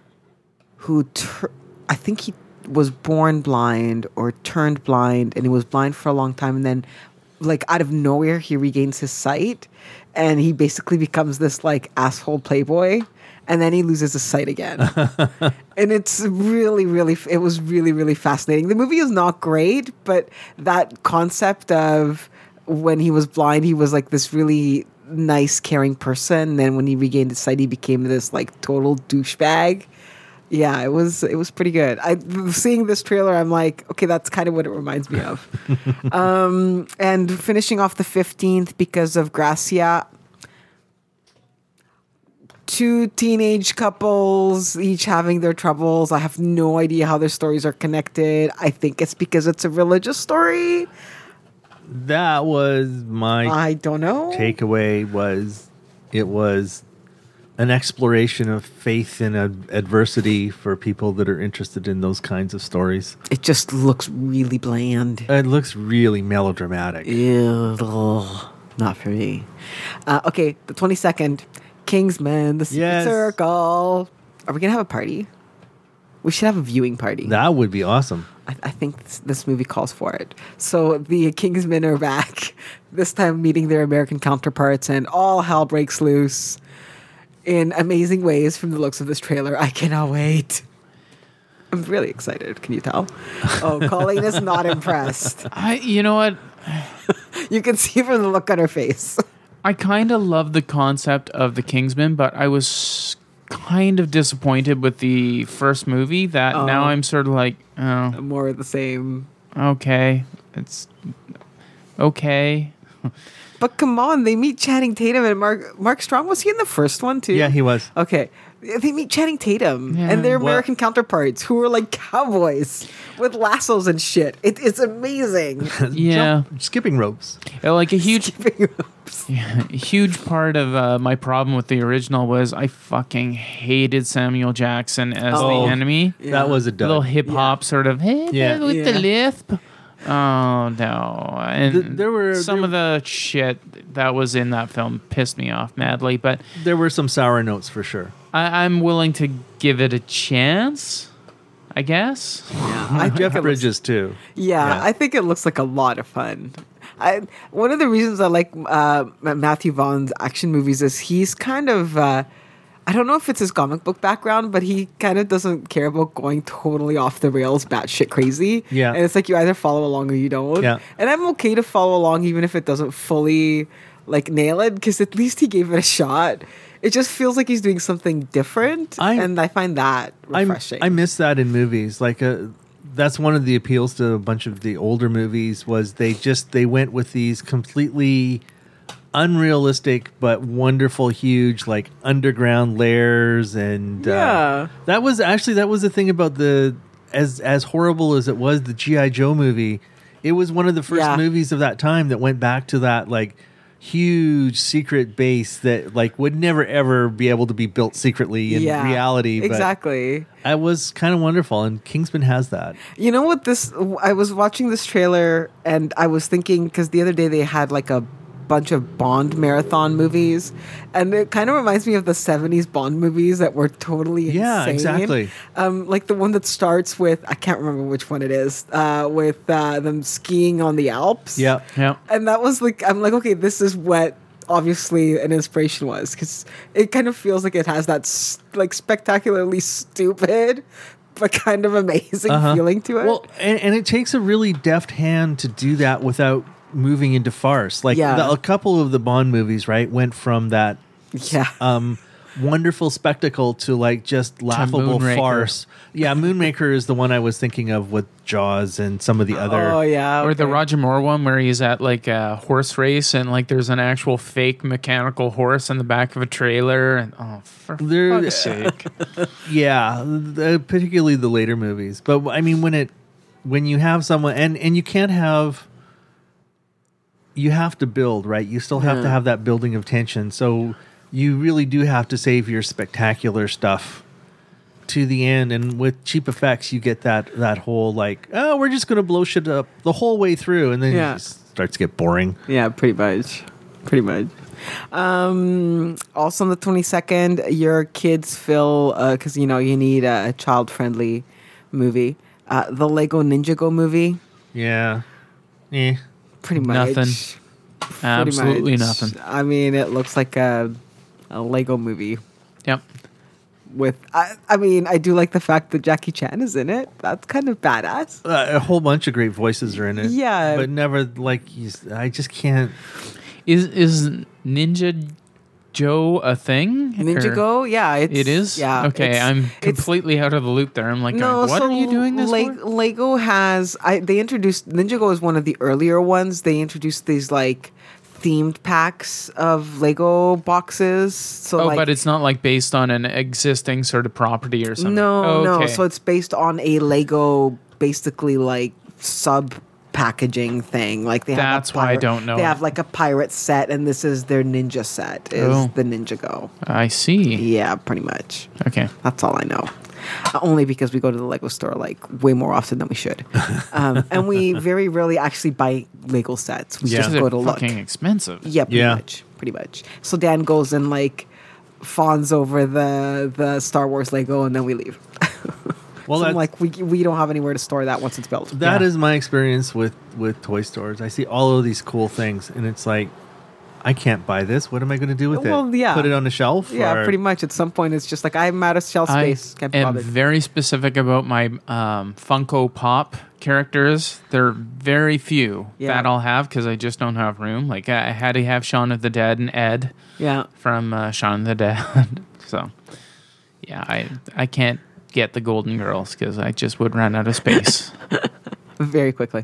who tur- I think he was born blind or turned blind, and he was blind for a long time, and then, like out of nowhere, he regains his sight, and he basically becomes this like asshole playboy. And then he loses his sight again. And it's really, really, it was really, really fascinating. The movie is not great, but that concept of when he was blind, he was like this really nice, caring person. And then when he regained his sight, he became this like total douchebag. Yeah, it was it was pretty good. I seeing this trailer, I'm like, okay, that's kind of what it reminds me of. um, and finishing off the fifteenth because of Gracia. Two teenage couples, each having their troubles. I have no idea how their stories are connected. I think it's because it's a religious story. That was my I don't know. takeaway. Was it was an exploration of faith in ad- adversity for people that are interested in those kinds of stories. It just looks really bland. It looks really melodramatic. Ew, not for me. Uh, okay, the twenty-second. Kingsman, the Secret Yes. Circle. Are we going to have a party? We should have a viewing party. That would be awesome. I, I think this, this movie calls for it. So the Kingsmen are back, this time meeting their American counterparts, and all hell breaks loose in amazing ways from the looks of this trailer. I cannot wait. I'm really excited. Can you tell? Oh, Colleen is not impressed. I, you know what? You can see from the look on her face. I kind of love the concept of the Kingsman, but I was kind of disappointed with the first movie that Oh. now I'm sort of like, oh, More of the same. okay. It's okay. But come on, they meet Channing Tatum and Mark Mark Strong. Was he in the first one too? Yeah, he was. Okay. They meet Channing Tatum Yeah. and their Well- American counterparts who are like cowboys with lassos and shit. It, it's amazing. Yeah. Jump- skipping ropes. Uh, Like a huge Skipping ropes. Yeah, a huge part of uh, my problem with the original was I fucking hated Samuel Jackson as Oh, the enemy. Yeah. That was a dud. Little hip hop sort of hey Yeah. with Yeah. the lisp. Oh no! And Th- there were- some there- of the shit that was in that film pissed me off madly, but There were some sour notes for sure. I, I'm willing to give it a chance. I guess. I think Jeff it looks- Bridges too. Yeah, Yeah. I think it looks like a lot of fun. I, one of the reasons I like uh, Matthew Vaughn's action movies is he's kind of, uh, I don't know if it's his comic book background, but he kind of doesn't care about going totally off the rails, batshit crazy. Yeah. And it's like you either follow along or you don't. Yeah. And I'm okay to follow along even if it doesn't fully like nail it because at least he gave it a shot. It just feels like he's doing something different, I- and I find that I refreshing. I miss that in movies. Like uh that's one of the appeals to a bunch of the older movies was they just they went with these completely unrealistic but wonderful huge like underground layers and uh, Yeah. that was actually that was the thing about the as as horrible as it was the G I. Joe movie. It was one of the first Yeah. movies of that time that went back to that like huge secret base that like would never ever be able to be built secretly in Yeah, reality. But exactly. it was kind of wonderful, and Kingsman has that. You know what this I was watching this trailer and I was thinking, because the other day they had like a bunch of Bond marathon movies, and it kind of reminds me of the seventies Bond movies that were totally insane. Yeah, exactly. Um, like the one that starts with, I can't remember which one it is, uh, with uh, them skiing on the Alps. Yeah. Yeah. And that was like, I'm like, okay, this is what obviously an inspiration was, because it kind of feels like it has that s- like spectacularly stupid but kind of amazing Uh-huh. feeling to it. Well, and, and it takes a really deft hand to do that without moving into farce. Like Yeah. the, a couple of the Bond movies, right, went from that yeah. um, wonderful spectacle to like just laughable Moonraker. farce. Yeah, Moonraker is the one I was thinking of with Jaws and some of the other. Oh yeah. Or the okay. Roger Moore one where he's at like a horse race and like there's an actual fake mechanical horse in the back of a trailer. And oh, for There- fuck's sake. Yeah, the, particularly the later movies. But I mean, when it when you have someone and and you can't have. You have to build, right? You still have Yeah. to have that building of tension. So you really do have to save your spectacular stuff to the end. And with cheap effects, you get that that whole like, oh, we're just going to blow shit up the whole way through, and then Yeah. it just starts to get boring. Yeah, pretty much. Pretty much. Um, also on the twenty-second, your kids feel, because, you know, you need a, a child-friendly movie. Uh, the Lego Ninjago movie, Yeah. Eh. pretty much. Nothing. Pretty Absolutely much. nothing. I mean, it looks like a, a Lego movie Yep. with, I, I mean, I do like the fact that Jackie Chan is in it. That's kind of badass. Uh, a whole bunch of great voices are in it. Yeah. But never like, he's, I just can't. Is is Ninja Joe a thing? Or- Ninjago, yeah. It's, It is? Yeah. Okay, it's- I'm it's- completely out of the loop there. I'm like, No, what so are you doing this Le- for? Lego has I they introduced Ninjago is one of the earlier ones. They introduced these like themed packs of Lego boxes. So Oh, like but it's not like based on an existing sort of property or something. no, Oh, no. okay. So it's based on a Lego basically like sub packaging thing. Like they have a That's why I pirate- don't know They it. have like a pirate set, and this is their ninja set. Is Oh. the Ninjago? I see. Yeah, pretty much. Okay. That's all I know. Uh, only because we go to the Lego store like way more often than we should, um, and we very rarely actually buy Lego sets. We Yeah. just They're go to look. fucking expensive. Yeah, pretty Yeah. much, pretty much. So Dan goes and like fawns over the the Star Wars Lego, and then we leave. Well, So I'm that's- like, we we don't have anywhere to store that once it's built. That Yeah. is my experience with with toy stores. I see all of these cool things, and it's like, I can't buy this. What am I going to do with it? Well, yeah. Put it on the shelf? Yeah, or- pretty much. At some point, it's just like I'm out of shelf I space. Can't be am bothered. very specific about my um, Funko Pop characters. There are very few Yeah. that I'll have because I just don't have room. Like I I had to have Shaun of the Dead and Ed Yeah. from uh, Shaun of the Dead. So yeah, I I can't get the Golden Girls because I just would run out of space. Very quickly.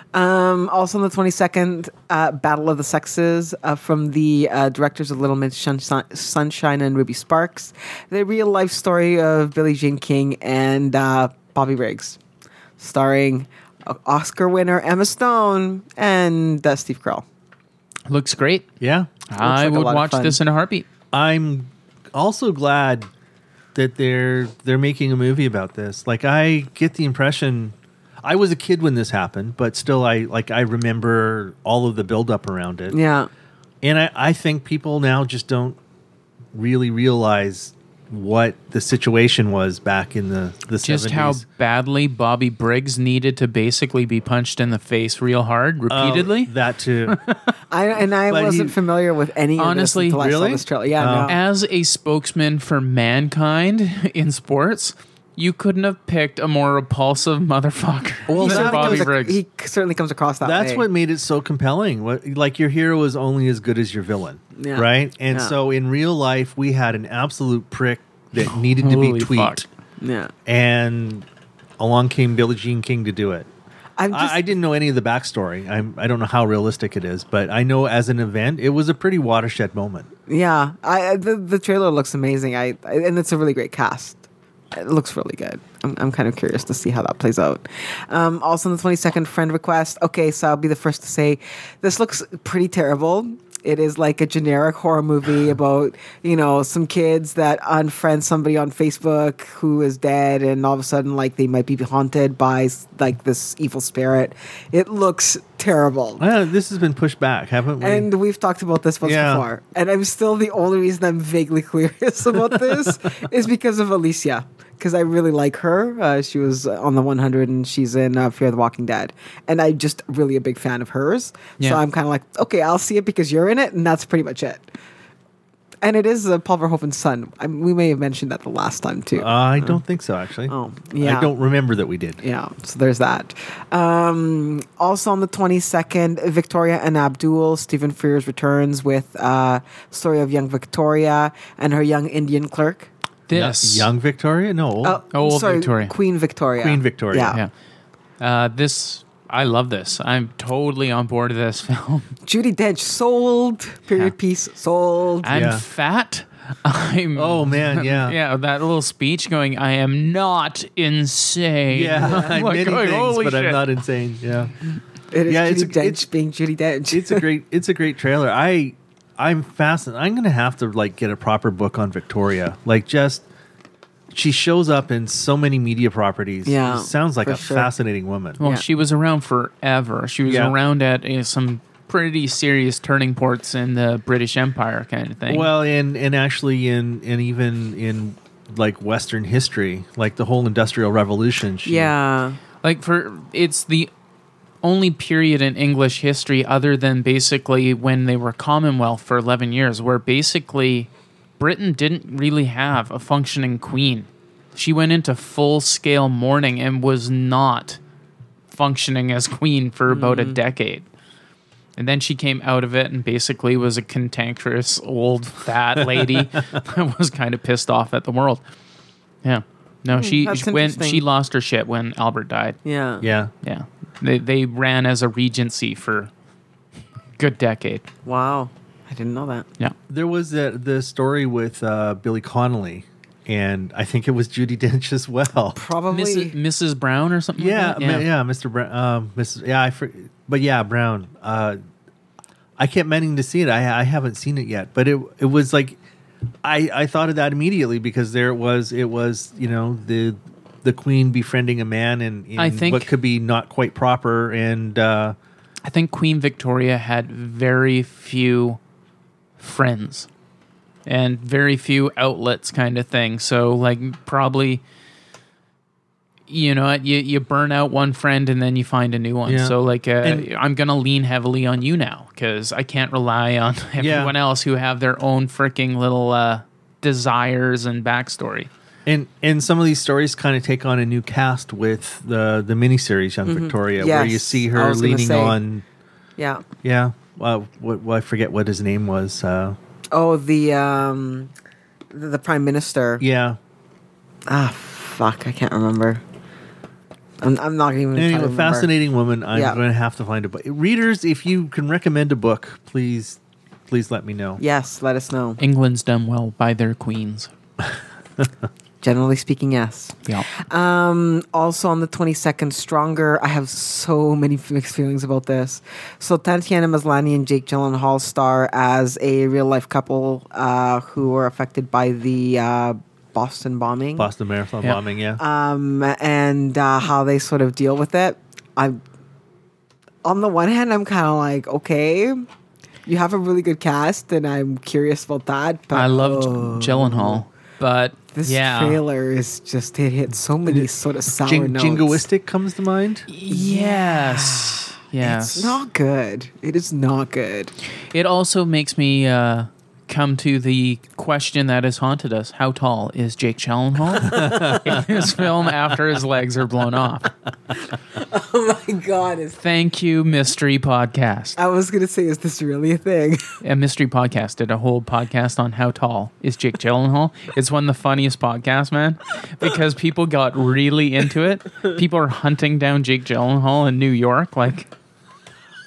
Um, also on the twenty-second, uh, Battle of the Sexes uh, from the uh, directors of Little Miss Sunshine, Sunshine and Ruby Sparks. The real life story of Billie Jean King and uh, Bobby Riggs, starring uh, Oscar winner Emma Stone and uh, Steve Carell. Looks great. Yeah. I like a would lot of watch fun. this in a heartbeat. I'm also glad that they're they're making a movie about this. Like, I get the impression I was a kid when this happened, but still I like I remember all of the buildup around it. Yeah. And I, I think people now just don't really realize what the situation was back in the, the Just seventies. how badly Bobby Briggs needed to basally be punched in the face real hard Oh, repeatedly. that too. I, and I But wasn't he- familiar with any Honestly, of this until I really? saw this trailer. Yeah, Oh. no. As a spokesman for mankind in sports, you couldn't have picked a more repulsive motherfucker Well, than that- Bobby Comes ac- Briggs. he certainly comes across that That's way. what made it so compelling. What, like, your hero is only as good as your villain, Yeah. right? And Yeah. so in real life, we had an absolute prick that needed to be Holy tweaked, fuck. Yeah. and along came Billie Jean King to do it. I'm just, I, I didn't know any of the backstory. I'm, I don't know how realistic it is, but I know as an event, it was a pretty watershed moment. yeah. I I- the, the trailer looks amazing. I, I and it's a really great cast. It looks really good. I'm, I'm kind of curious to see how that plays out. Um, also, on the twenty-second, friend request. Okay, so I'll be the first to say this looks pretty terrible. It is like a generic horror movie about, you know, some kids that unfriend somebody on Facebook who is dead, and all of a sudden, like, they might be haunted by, like, this evil spirit. It looks terrible. Uh, this has been pushed back, haven't we? And we've talked about this once Yeah. before. And I'm still, the only reason I'm vaguely curious about this is because of Alicia. Because I really like her. Uh, she was on the one hundred, and she's in uh, Fear the Walking Dead. And I'm just really a big fan of hers. Yeah. So I'm kind of like, okay, I'll see it because you're in it, and that's pretty much it. And it is uh, Paul Verhoeven's son. I we may have mentioned that the last time, too. Uh, I don't think so, actually. Oh, yeah. I don't remember that we did. Yeah, so there's that. Um, also on the twenty-second, Victoria and Abdul, Stephen Frears returns with uh, story of young Victoria and her young Indian clerk. This Young Victoria? No. old. Oh, Old sorry, Victoria. Queen Victoria. Queen Victoria. Yeah. Yeah. Uh, this, I love this. I'm totally on board of this film. Judi Dench sold. Period Yeah. piece sold. I'm Yeah. fat. I'm. Oh, man, yeah. yeah, that little speech going, I am not insane. Yeah, I'm like many going, things, "Holy but I'm shit." not insane. Yeah. It is Yeah, Judi it's a- Dench it's- being Judi Dench. It's a great it's a great trailer. I I'm fascinated. I'm gonna have to like get a proper book on Victoria. Like just she shows up in so many media properties. Yeah, She sounds like for a sure. fascinating woman. Well, Yeah. she was around forever. She was Yeah. around at uh, some pretty serious turning ports in the British Empire kind of thing. Well, and and actually in and even in like Western history, like the whole Industrial Revolution. She, yeah. like for it's the only period in English history other than basically when they were Commonwealth for eleven years where basically Britain didn't really have a functioning queen. She went into full-scale mourning and was not functioning as queen for about a decade. And then she came out of it and basically was a cantankerous old fat lady that was kind of pissed off at the world. Yeah. No, she that's when interesting. she lost her shit when Albert died. Yeah. Yeah. Yeah. They they ran as a regency for a good decade. Wow. I didn't know that. Yeah. There was the the story with uh, Billy Connolly, and I think it was Judi Dench as well. Probably. Missus Missus Brown or something Yeah, like that? yeah, yeah, Mister Brown, um, Missus Yeah, I, for, but yeah, Brown. Uh, I kept meaning to see it. I, I haven't seen it yet, but it it was like, I, I thought of that immediately because there it was. It was you know the the Queen befriending a man in, in I think- what could be not quite proper, and uh, I think Queen Victoria had very few friends and very few outlets kind of thing. So like probably you know, you you burn out one friend and then you find a new one. Yeah. So like uh, And- I'm going to lean heavily on you now cuz I can't rely on everyone else who have their own freaking little uh, desires and backstory. and and some of these stories kind of take on a new cast with the the miniseries Young Victoria, where you Yes, see I her was gonna leaning say. on. Yeah. Yeah, uh, what, what I forget what his name was. Uh, Oh, the um, the, the prime minister. yeah. Ah, fuck, I can't remember. I'm, I'm not even. trying to Anyway, remember. fascinating woman. I'm Yeah. going to have to find a book. Readers, if you can recommend a book, please, please let me know. Yes, let us know. England's done well by their queens. Generally speaking, yes. Yeah. Um, also on the twenty-second, Stronger. I have so many mixed feelings about this. So Tatiana Maslany and Jake Gyllenhaal star as a real life couple uh, who were affected by the uh, Boston bombing. Boston Marathon Yeah. bombing, yeah. Um, and uh, how they sort of deal with it. I, on the one hand, I'm kind of like, okay, you have a really good cast, and I'm curious about that. But I loved oh, Gyllenhaal, but This yeah. trailer is just it hit so many sort of sour Jing- notes. jingoistic comes to mind. Yes. Yes. It's not good. It is not good. It also makes me uh, come to the question that has haunted us. How tall is Jake Gyllenhaal in this film after his legs are blown off? Oh my god! Is Thank you, Mystery Podcast. I was gonna say, is this really a thing? A Mystery Podcast did a whole podcast on how tall is Jake Gyllenhaal. It's one of the funniest podcasts, man, because people got really into it. People are hunting down Jake Gyllenhaal in New York. Like,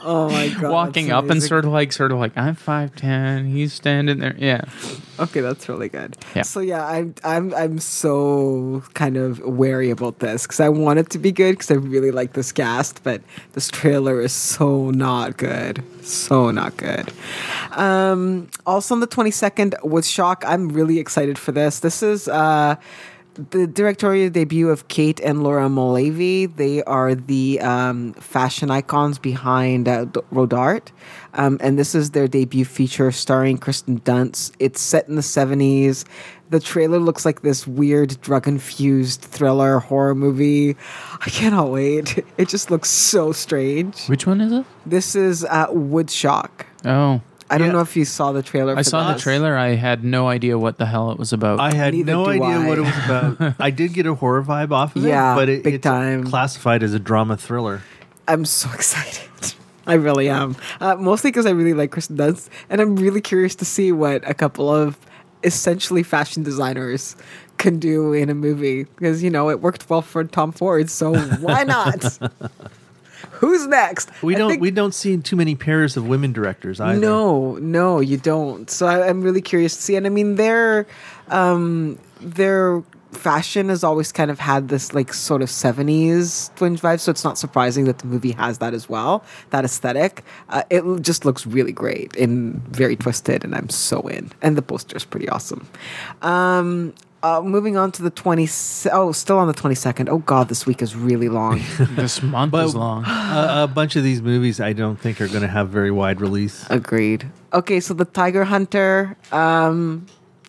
Oh my god! walking that's up and amazing. sort of like, sort of like, I'm five ten. He's standing there. Yeah. Okay, that's really good. Yeah. So yeah, I'm I'm I'm so kind of wary about this because I want it to be good because I really like this cast, but this trailer is so not good, so not good. Um, also on the twenty-second with Shock, I'm really excited for this. This is uh, the directorial debut of Kate and Laura Mulvey. They are the um, fashion icons behind uh, D- Rodart. Um, and this is their debut feature starring Kristen Dunst. It's set in the seventies. The trailer looks like this weird drug-infused thriller horror movie. I cannot wait. It just looks so strange. Which one is it? This is uh, Woodshock. Oh, I don't Yeah. know if you saw the trailer. I for saw the this. trailer. I had no idea what the hell it was about. I had Neither no do idea I. what it was about. I did get a horror vibe off of Yeah, it, but it, big it's time. classified as a drama thriller. I'm so excited. I really am. Uh, mostly because I really like Kristen Dunst, and I'm really curious to see what a couple of essentially fashion designers can do in a movie. Because you know it worked well for Tom Ford, so why not? Who's next? We I don't think- we don't see too many pairs of women directors either. No, no, you don't. So I, I'm really curious to see. And I mean, their um, their fashion has always kind of had this like sort of seventies twinge vibe. So it's not surprising that the movie has that as well. That aesthetic. Uh, it l- just looks really great and very twisted, and I'm so in. And the poster's pretty awesome. Um, uh, moving on to the twenty. Oh, still on the twenty-second. Oh God, this week is really long. this month But is long. a, a bunch of these movies I don't think are going to have very wide release. Agreed. Okay, so the Tiger Hunter, um,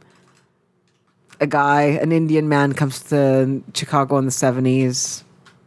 a guy, an Indian man, comes to Chicago in the seventies.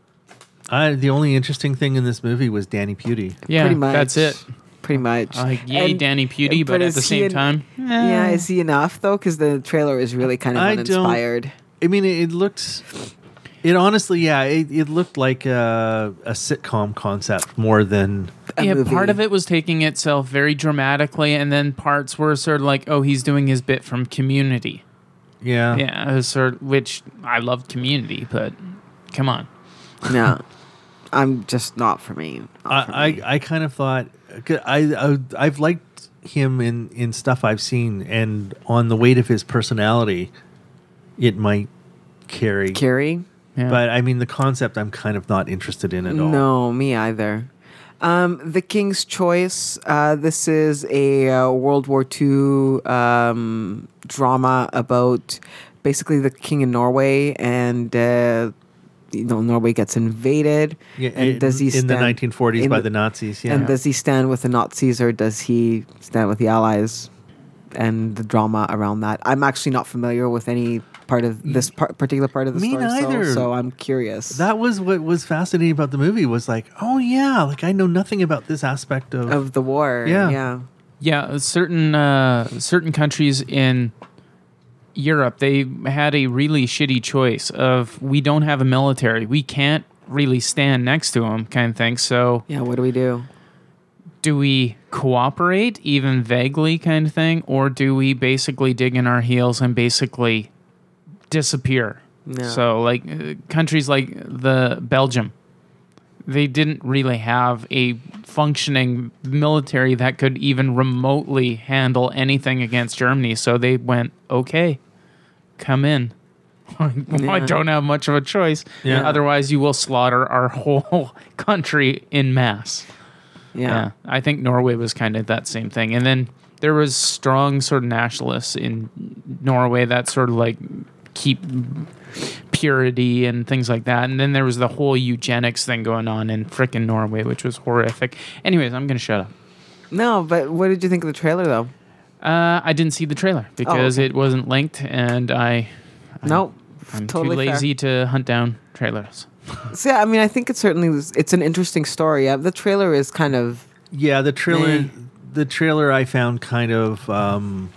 I, the only interesting thing in this movie was Danny Pudi. Yeah, pretty much. that's it. Pretty much. Like, yay, And- Danny Pudi, but, at is the he same en- time, yeah, eh. is he enough though? Because the trailer is really kind of I don't- uninspired. I mean, it, it looked. It honestly, yeah, it, it looked like a, a sitcom concept more than. A yeah, movie. part of it was taking itself very dramatically, and then parts were sort of like, oh, he's doing his bit from Community. Yeah. Yeah, it was sort of, which I loved Community, but come on. No, I'm just not for me. Not for I, me. I, I kind of thought 'cause I, I I've liked him in, in stuff I've seen, and on the weight of his personality, it might carry. Carrie. Yeah. But I mean, the concept I'm kind of not interested in at all. No, me either. Um, the King's Choice. Uh, this is a uh, World War Two um, drama about basically the king in Norway, and uh, you know Norway gets invaded. Yeah, and in, does he in the stand- nineteen forties in by the- the Nazis? Yeah. And does he stand with the Nazis or does he stand with the Allies? And the drama around that. I'm actually not familiar with any part of this par- particular part of the Me story, so- neither. So, I'm curious. That was what was fascinating about the movie was like, oh yeah, like I know nothing about this aspect of. of the war. Yeah. Yeah. Yeah, certain uh, certain countries in Europe, they had a really shitty choice of we don't have a military, we can't really stand next to them, kind of thing. So Yeah. What do we do? do we cooperate, even vaguely, kind of thing, or do we basically dig in our heels and basically disappear? Yeah. So, like uh, countries like the Belgium, they didn't really have a functioning military that could even remotely handle anything against Germany. So they went, okay, come in. I Yeah. don't have much of a choice. Yeah. Otherwise, you will slaughter our whole country in mass. Yeah. Yeah, I think Norway was kind of that same thing. And then there was strong sort of nationalists in Norway that sort of like keep purity and things like that. And then there was the whole eugenics thing going on in frickin' Norway, which was horrific. Anyways, I'm going to shut up. No, but what did you think of the trailer though? Uh, I didn't see the trailer because okay. it wasn't linked, and I, No, I'm totally too fair. lazy to hunt down trailers. So yeah, I mean, I think it certainly was. It's an interesting story. Uh, the trailer is kind of Yeah, the trailer. Eh. The trailer I found kind of um,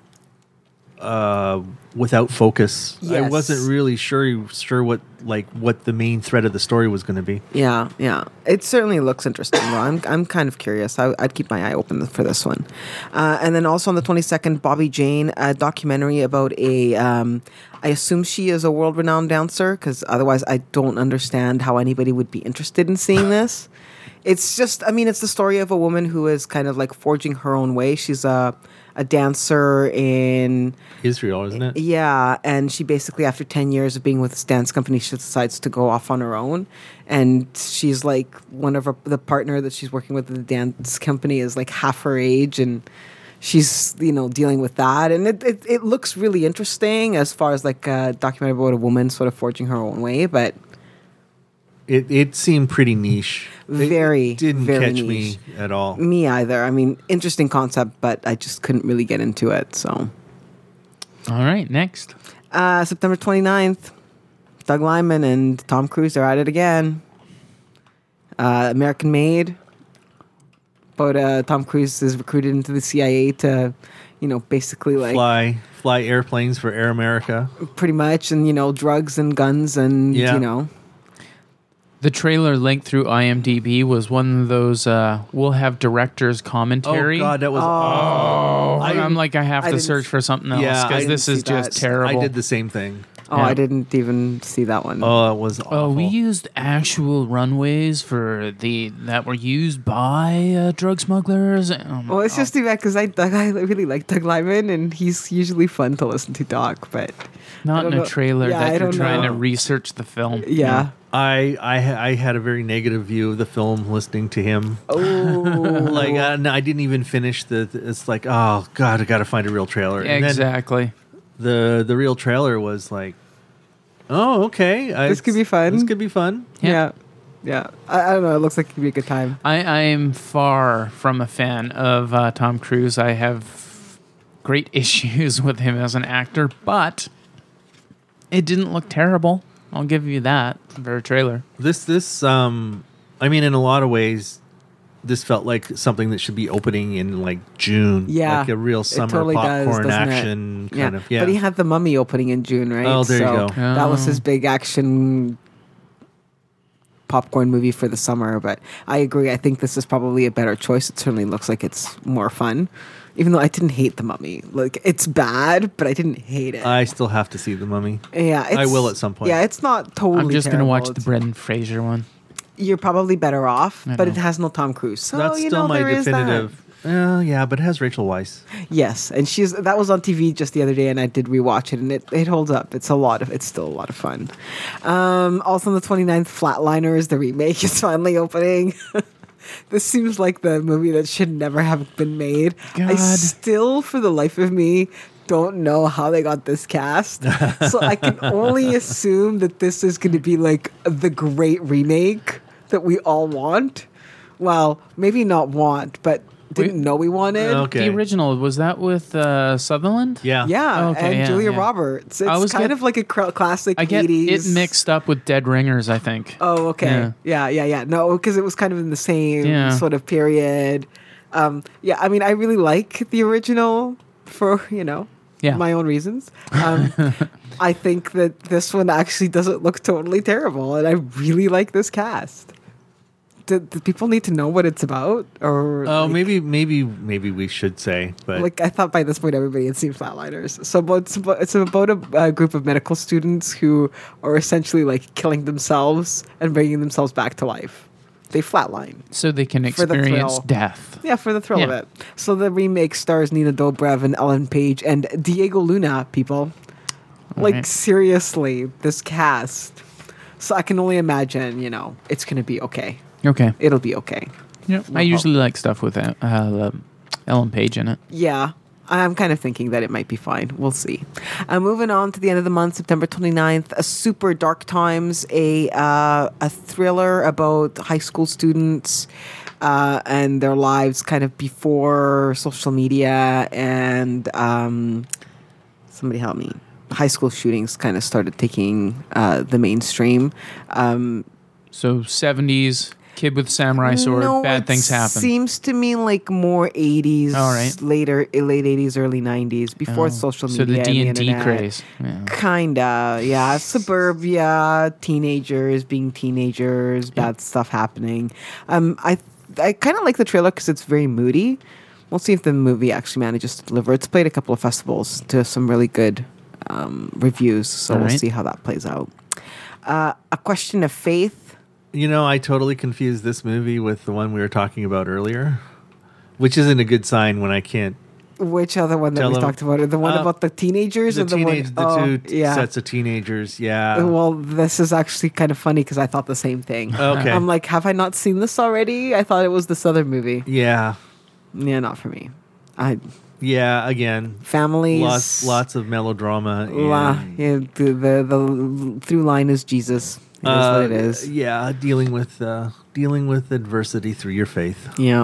uh, without focus. I Yes. wasn't really sure sure what like what the main thread of the story was going to be. yeah, yeah. It certainly looks interesting though. I'm I'm kind of curious. I, I'd keep my eye open for this one. Uh, and then also on the twenty-second, Bobby Jane, a documentary about a. Um, I assume she is a world-renowned dancer because otherwise I don't understand how anybody would be interested in seeing this. It's just, I mean, it's the story of a woman who is kind of like forging her own way. She's a a dancer in Israel, isn't it? yeah, and she basically, after ten years of being with this dance company, she decides to go off on her own. And she's like, one of her, the partner that she's working with in the dance company is like half her age, and she's, you know, dealing with that. And it, it, it looks really interesting as far as like a documentary about a woman sort of forging her own way, but It it seemed pretty niche. Very, it didn't very catch niche. me at all. me either. I mean, interesting concept, but I just couldn't really get into it. So, All right, next. uh, September twenty-ninth, Doug Liman and Tom Cruise are at it again. Uh, American Made. But uh, Tom Cruise is recruited into the C I A to, you know, basically like Fly fly airplanes for Air America. pretty much, and, you know, drugs and guns and, Yeah. you know. The trailer linked through IMDb was one of those, uh, we'll have director's commentary. Oh God, that was Oh, I- I'm like, I have I to didn't- search for something else Yeah, I because didn't this is see just that. terrible. I did the same thing. Oh, Yeah. I didn't even see that one. Oh, it was awful. Oh, we used actual runways for the that were used by uh, drug smugglers. Um, Well, it's just too bad because I, Doug, I really like Doug Lyman, and he's usually fun to listen to talk. But not I in don't a know. trailer Yeah, that I you're don't trying know. to research the film. yeah, I I ha- I had a very negative view of the film listening to him. oh, Like uh, no, I didn't even finish the. It's like, oh God, I got to find a real trailer. Yeah, And then exactly. the the real trailer was like, oh okay, I, This could be fun. This could be fun. yeah, yeah. I, I don't know. It looks like it could be a good time. I, I am far from a fan of uh, Tom Cruise. I have great issues with him as an actor, but it didn't look terrible. I'll give you that for a trailer. This this um, I mean, in a lot of ways, this felt like something that should be opening in like June. Yeah, like a real it summer totally does, popcorn doesn't it? action Yeah. kind of. Yeah, But he had The Mummy opening in June, right? Oh, there you so go. That was his Oh. big action popcorn movie for the summer. But I agree. I think this is probably a better choice. It certainly looks like it's more fun. Even though I didn't hate The Mummy. Like, it's bad, but I didn't hate it. I still have to see The Mummy. yeah, I it's- will at some point. Yeah, it's not totally I'm just going to terrible. watch the It's- Brendan Fraser one. You're probably better off, I but know. it has no Tom Cruise. So, That's you still know, my there is that. definitive. Uh, yeah, but it has Rachel Weisz. Yes, and she's that was on T V just the other day, and I did rewatch it, and it, it holds up. It's a lot of it's still a lot of fun. Um, also on the twenty-ninth, Flatliners, the remake is finally opening. This seems like the movie that should never have been made. I God. still, for the life of me, don't know how they got this cast. So I can only assume that this is going to be like the great remake that we all want. Well, maybe not want, but didn't Wait. know we wanted. Okay. The original, was that with uh, Sutherland? Yeah. Yeah, Okay, and yeah, Julia yeah. Roberts. It's I was kind get- of like a cr- classic I get eighties. it mixed up with Dead Ringers, I think. Oh, okay. Yeah. Yeah, yeah, yeah. No, because it was kind of in the same Yeah. sort of period. Um, yeah, I mean, I really like the original for, you know, Yeah. my own reasons. Um, I think that this one actually doesn't look totally terrible, and I really like this cast. Do, do people need to know what it's about? Or Oh, like- maybe, maybe, maybe we should say, but Like I thought by this point everybody had seen Flatliners. So about, it's about, it's about a, a group of medical students who are essentially like killing themselves and bringing themselves back to life. They flatline. So they can For the experience thrill. death. Yeah, for the thrill of Yeah. it. So the remake stars Nina Dobrev and Ellen Page and Diego Luna, people. Like Alright. seriously, this cast. So I can only imagine, you know, it's going to be okay. Okay. It'll be okay. Yep. I usually like stuff with uh, uh, Ellen Page in it. Yeah, I'm kind of thinking that it might be fine. We'll see. Uh, moving on to the end of the month, September twenty-ninth, a super dark times, a uh, a thriller about high school students uh, and their lives kind of before social media and um, somebody help me. High school shootings kind of started taking uh, the mainstream. Um, So seventies, kid with samurai sword, no, bad it things happen. Seems to me like more eighties, All right. later late eighties, early nineties, before Oh, social so media. the D and and D internet. craze. Yeah. Kinda, yeah. Suburbia, teenagers being teenagers, bad stuff happening. Um, I I kind of like the trailer because it's very moody. We'll see if the movie actually manages to deliver. It's played a couple of festivals to some really good um, reviews, so All we'll right. see how that plays out. Uh, A Question of Faith. You know, I totally confused this movie with the one we were talking about earlier, which isn't a good sign when I can't. Which other one that Tell we them- talked about? The one Uh, about the teenagers? The or the teenage, one, the oh, two yeah. sets of teenagers. Yeah. Well, this is actually kind of funny because I thought the same thing. Okay. I'm like, have I not seen this already? I thought it was this other movie. Yeah. Yeah, not for me. I Yeah. Again, families. lots lots of melodrama. La, and, yeah, the, the the through line is Jesus. It is uh, what it is. Yeah, dealing with uh, dealing with adversity through your faith. Yeah.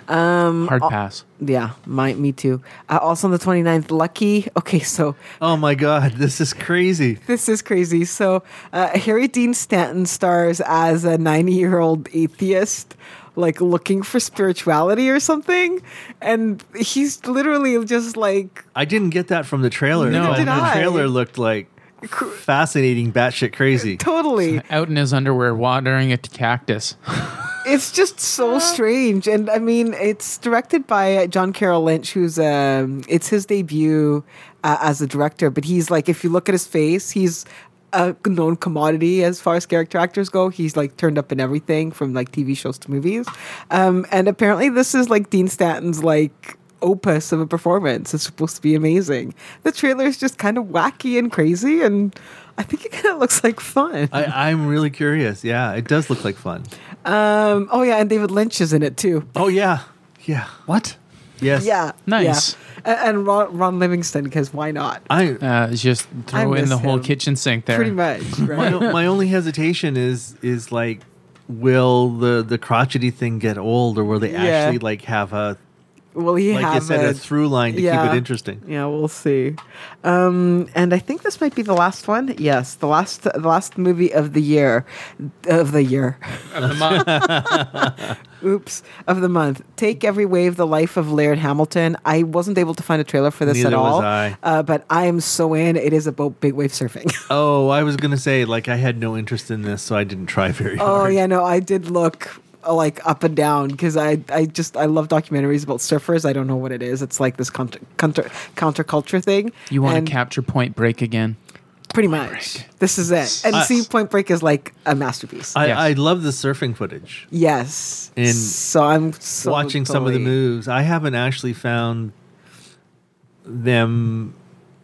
Um, Hard al- pass. Yeah, my, me too. Uh, also on the twenty-ninth, Lucky. Okay, so Oh my God, this is crazy. this is crazy. So uh, Harry Dean Stanton stars as a ninety-year-old atheist, like looking for spirituality or something, and he's literally just like I didn't get that from the trailer. No. Neither did the I. trailer looked like fascinating, batshit crazy. totally. Out in his underwear, watering a cactus. It's just so strange, and I mean, it's directed by uh, John Carroll Lynch, who's um, it's his debut uh, as a director. But he's like, if you look at his face, he's a known commodity as far as character actors go. He's like turned up in everything from like T V shows to movies, um, and apparently this is like Dean Stanton's like opus of a performance. It's supposed to be amazing. The trailer is just kind of wacky and crazy, and I think it kind of looks like fun. I, I'm really curious. Yeah, it does look like fun. Um, oh yeah, and David Lynch is in it too. Oh yeah, yeah. What? Yes. Yeah, Nice. yeah. A- and Ron, Ron Livingston, because why not? I Uh, just I throw in miss the whole him. kitchen sink there. Pretty much, my, right? my only hesitation is is like, will the the crotchety thing get old, or will they Yeah. actually like have a Will he like you have said a a, through line to yeah. keep it interesting? Yeah, we'll see. Um, and I think this might be the last one. Yes, the last the last movie of the year, of the year. Of the month. Oops, of the month. Take Every Wave: The Life of Laird Hamilton. I wasn't able to find a trailer for this Neither at all. was I. Uh, but I am so in. It is about big wave surfing. Oh, I was gonna say like I had no interest in this, so I didn't try very Oh hard. yeah, no, I did look uh, like up and down because I I just I love documentaries about surfers. I don't know what it is. It's like this counter counter counterculture thing. You want And to capture Point Break again? pretty much. This is it. And I- see, Point Break is like a masterpiece. I, Yes. I love the surfing footage. yes. And so I'm so Watching some of the totally- moves, I haven't actually found them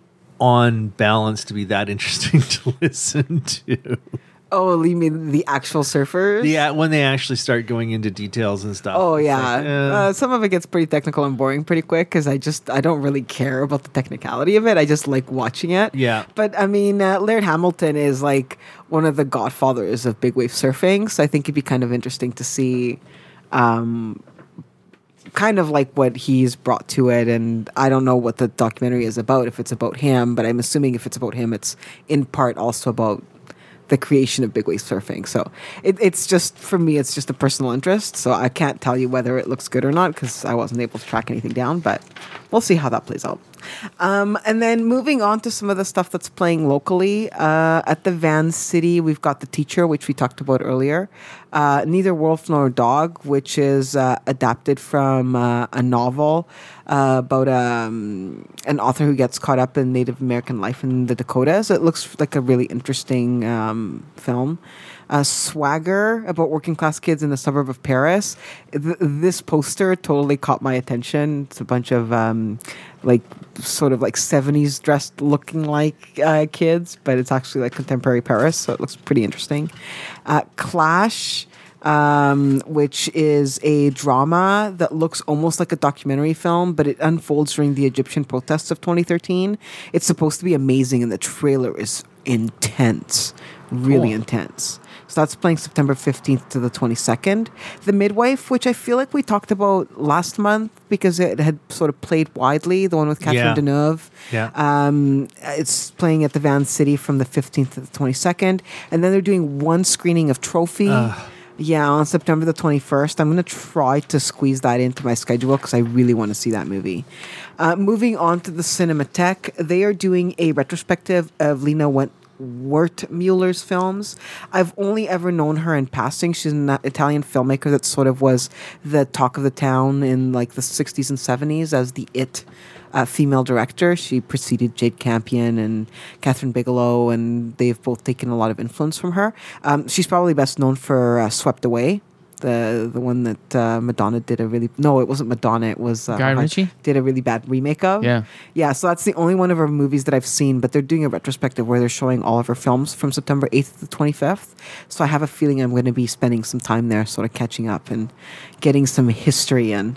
on balance to be that interesting to listen to. Oh, you mean the actual surfers? Yeah, when they actually start going into details and stuff. Oh It's yeah, like, eh. uh, some of it gets pretty technical and boring pretty quick because I just I don't really care about the technicality of it. I just like watching it. Yeah. But I mean, uh, Laird Hamilton is like one of the godfathers of big wave surfing, so I think it'd be kind of interesting to see, um, kind of like what he's brought to it. And I don't know what the documentary is about, if it's about him, but I'm assuming if it's about him, it's in part also about the creation of big wave surfing. So it, it's just, for me, it's just a personal interest. So I can't tell you whether it looks good or not because I wasn't able to track anything down, but we'll see how that plays out. Um, and then moving on to some of the stuff that's playing locally, uh, at the Van City, we've got The Teacher, which we talked about earlier. Uh, Neither Wolf Nor Dog, which is uh, adapted from uh, a novel uh, about um, an author who gets caught up in Native American life in the Dakotas. It looks like a really interesting um, film. Uh, Swagger, about working class kids in the suburb of Paris. Th- this poster totally caught my attention. It's a bunch of um, like sort of like seventies dressed looking like uh, kids, but it's actually like contemporary Paris, so it looks pretty interesting. Uh, Clash, um, which is a drama that looks almost like a documentary film, but it unfolds during the Egyptian protests of twenty thirteen. It's supposed to be amazing, and the trailer is intense, really Cool. intense. So that's playing September fifteenth to the twenty-second. The Midwife, which I feel like we talked about last month because it had sort of played widely, the one with Catherine Yeah. Deneuve. Yeah. Um, it's playing at the Van City from the fifteenth to the twenty-second. And then they're doing one screening of Trophy. Yeah, on September the twenty-first. I'm going to try to squeeze that into my schedule because I really want to see that movie. Uh, moving on to the Cinematheque, they are doing a retrospective of Lena Wen- Wertmüller's films. I've only ever known her in passing. She's an Italian filmmaker that sort of was the talk of the town in like the sixties and seventies as the It uh, female director. She preceded Jade Campion and Catherine Bigelow, and they've both taken a lot of influence from her. Um, she's probably best known for uh, Swept Away. The the one that uh, Madonna did a really no, it wasn't Madonna. It was uh, Guy Ritchie? did a really bad remake of. Yeah. yeah. So that's the only one of her movies that I've seen. But they're doing a retrospective where they're showing all of her films from September eighth to the twenty fifth. So I have a feeling I'm going to be spending some time there, sort of catching up and getting some history in.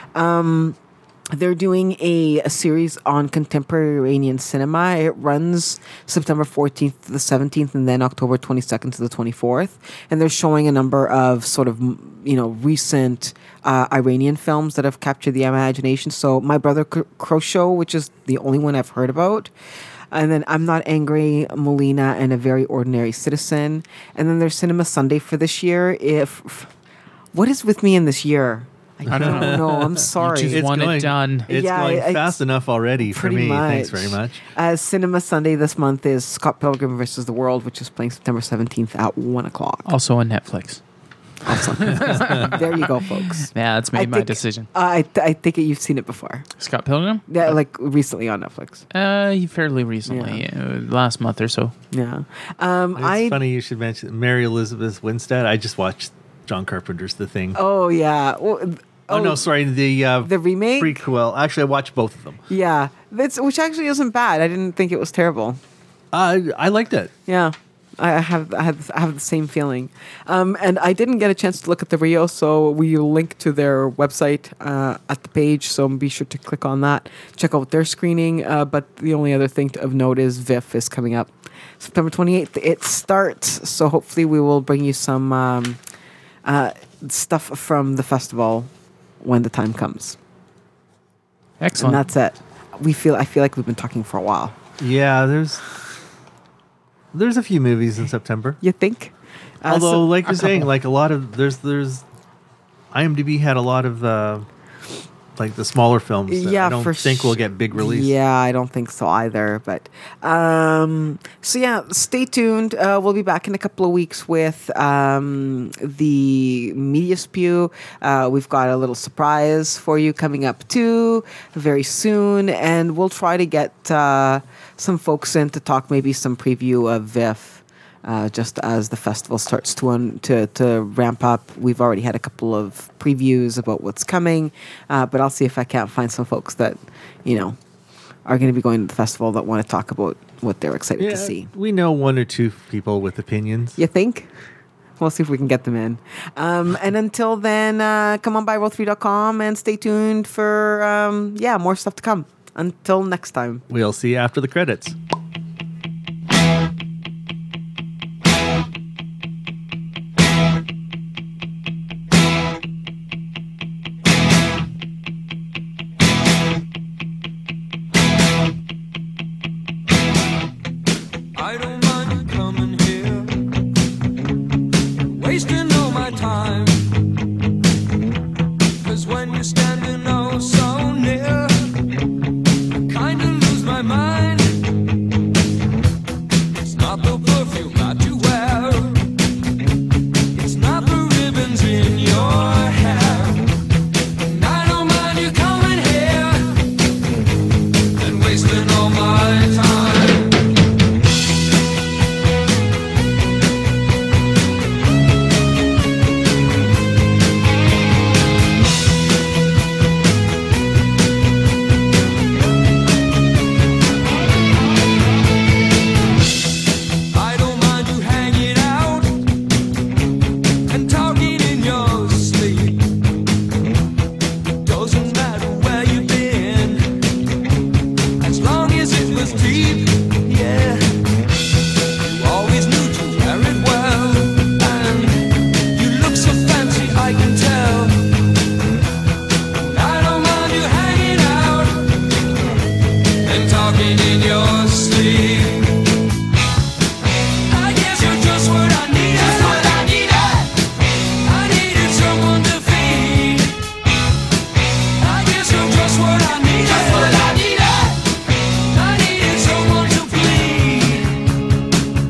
Um, They're doing a, a series on contemporary Iranian cinema. It runs September fourteenth to the seventeenth and then October twenty-second to the twenty-fourth. And they're showing a number of sort of, you know, recent uh, Iranian films that have captured the imagination. So My Brother Khosrow, which is the only one I've heard about. And then I'm Not Angry, Molina, and A Very Ordinary Citizen. And then there's Cinema Sunday for this year. If What is with me in this year? I, I don't know. know. I'm sorry. You just want it done. It's Yeah, going I- fast enough already for Pretty me. much. Thanks very much. Uh, Cinema Sunday this month is Scott Pilgrim versus the World, which is playing September seventeenth at one o'clock. Also on Netflix. Awesome. There you go, folks. Yeah, that's made I my think- decision. Uh, I, th- I think you've seen it before. Scott Pilgrim? Yeah, like recently on Netflix. Uh, fairly recently, uh, last month or so. Yeah. Um, It's I. funny you should mention Mary Elizabeth Winstead. I just watched John Carpenter's The Thing. Oh yeah. Well, th- Oh, no, sorry, the uh, The remake? prequel. Actually, I watched both of them. Yeah. That's which actually isn't bad. I didn't think it was terrible. Uh, I liked it. Yeah. I I have I have I have the same feeling, um, and I didn't get a chance to look at the Rio, so we link to their website uh, at the page. So be sure to click on that, check out their screening. Uh, but the only other thing to, of note is V I F is coming up September twenty-eighth. It starts, so hopefully we will bring you some um, uh, stuff from the festival when the time comes. Excellent. And that's it. We feel I feel like we've been talking for a while. Yeah, there's there's a few movies in September. You think? Uh, Although, so- like a you're saying, couple. like a lot of there's there's IMDb had a lot of uh, like the smaller films that Yeah, I don't for think will sh- get big release. Yeah, I don't think so either. But um, so yeah, stay tuned. Uh, we'll be back in a couple of weeks with um, the Media Spew. Uh, we've got a little surprise for you coming up too very soon, and we'll try to get uh, some folks in to talk maybe some preview of V I F. Uh, just as the festival starts to, un- to to ramp up, we've already had a couple of previews about what's coming, uh, but I'll see if I can't find some folks that, you know, are going to be going to the festival that want to talk about what they're excited Yeah, to see. we know one or two people with opinions. You think? We'll see if we can get them in. Um, and until then, uh, come on by roll three dot com and stay tuned for, um, yeah, more stuff to come. Until next time. We'll see you after the credits. I don't mind you coming here, wasting all my time. 'Cause when you're standing oh so near, I kinda lose my mind. It's not the perfume that you wear, it's not the ribbons in your hair. And I don't mind you coming here and wasting all my time. I don't mind you hanging out and talking in your sleep. Doesn't matter where you've been, as long as it was deep. Yeah, you always knew to wear it well, and you look so fancy, I can tell. I don't mind you hanging out and talking in your sleep. I guess you're just what I needed. Just what I needed. I needed someone to feed. I guess you're just what I needed. Just what I needed. I needed someone to please.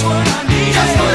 Just what I need. Just what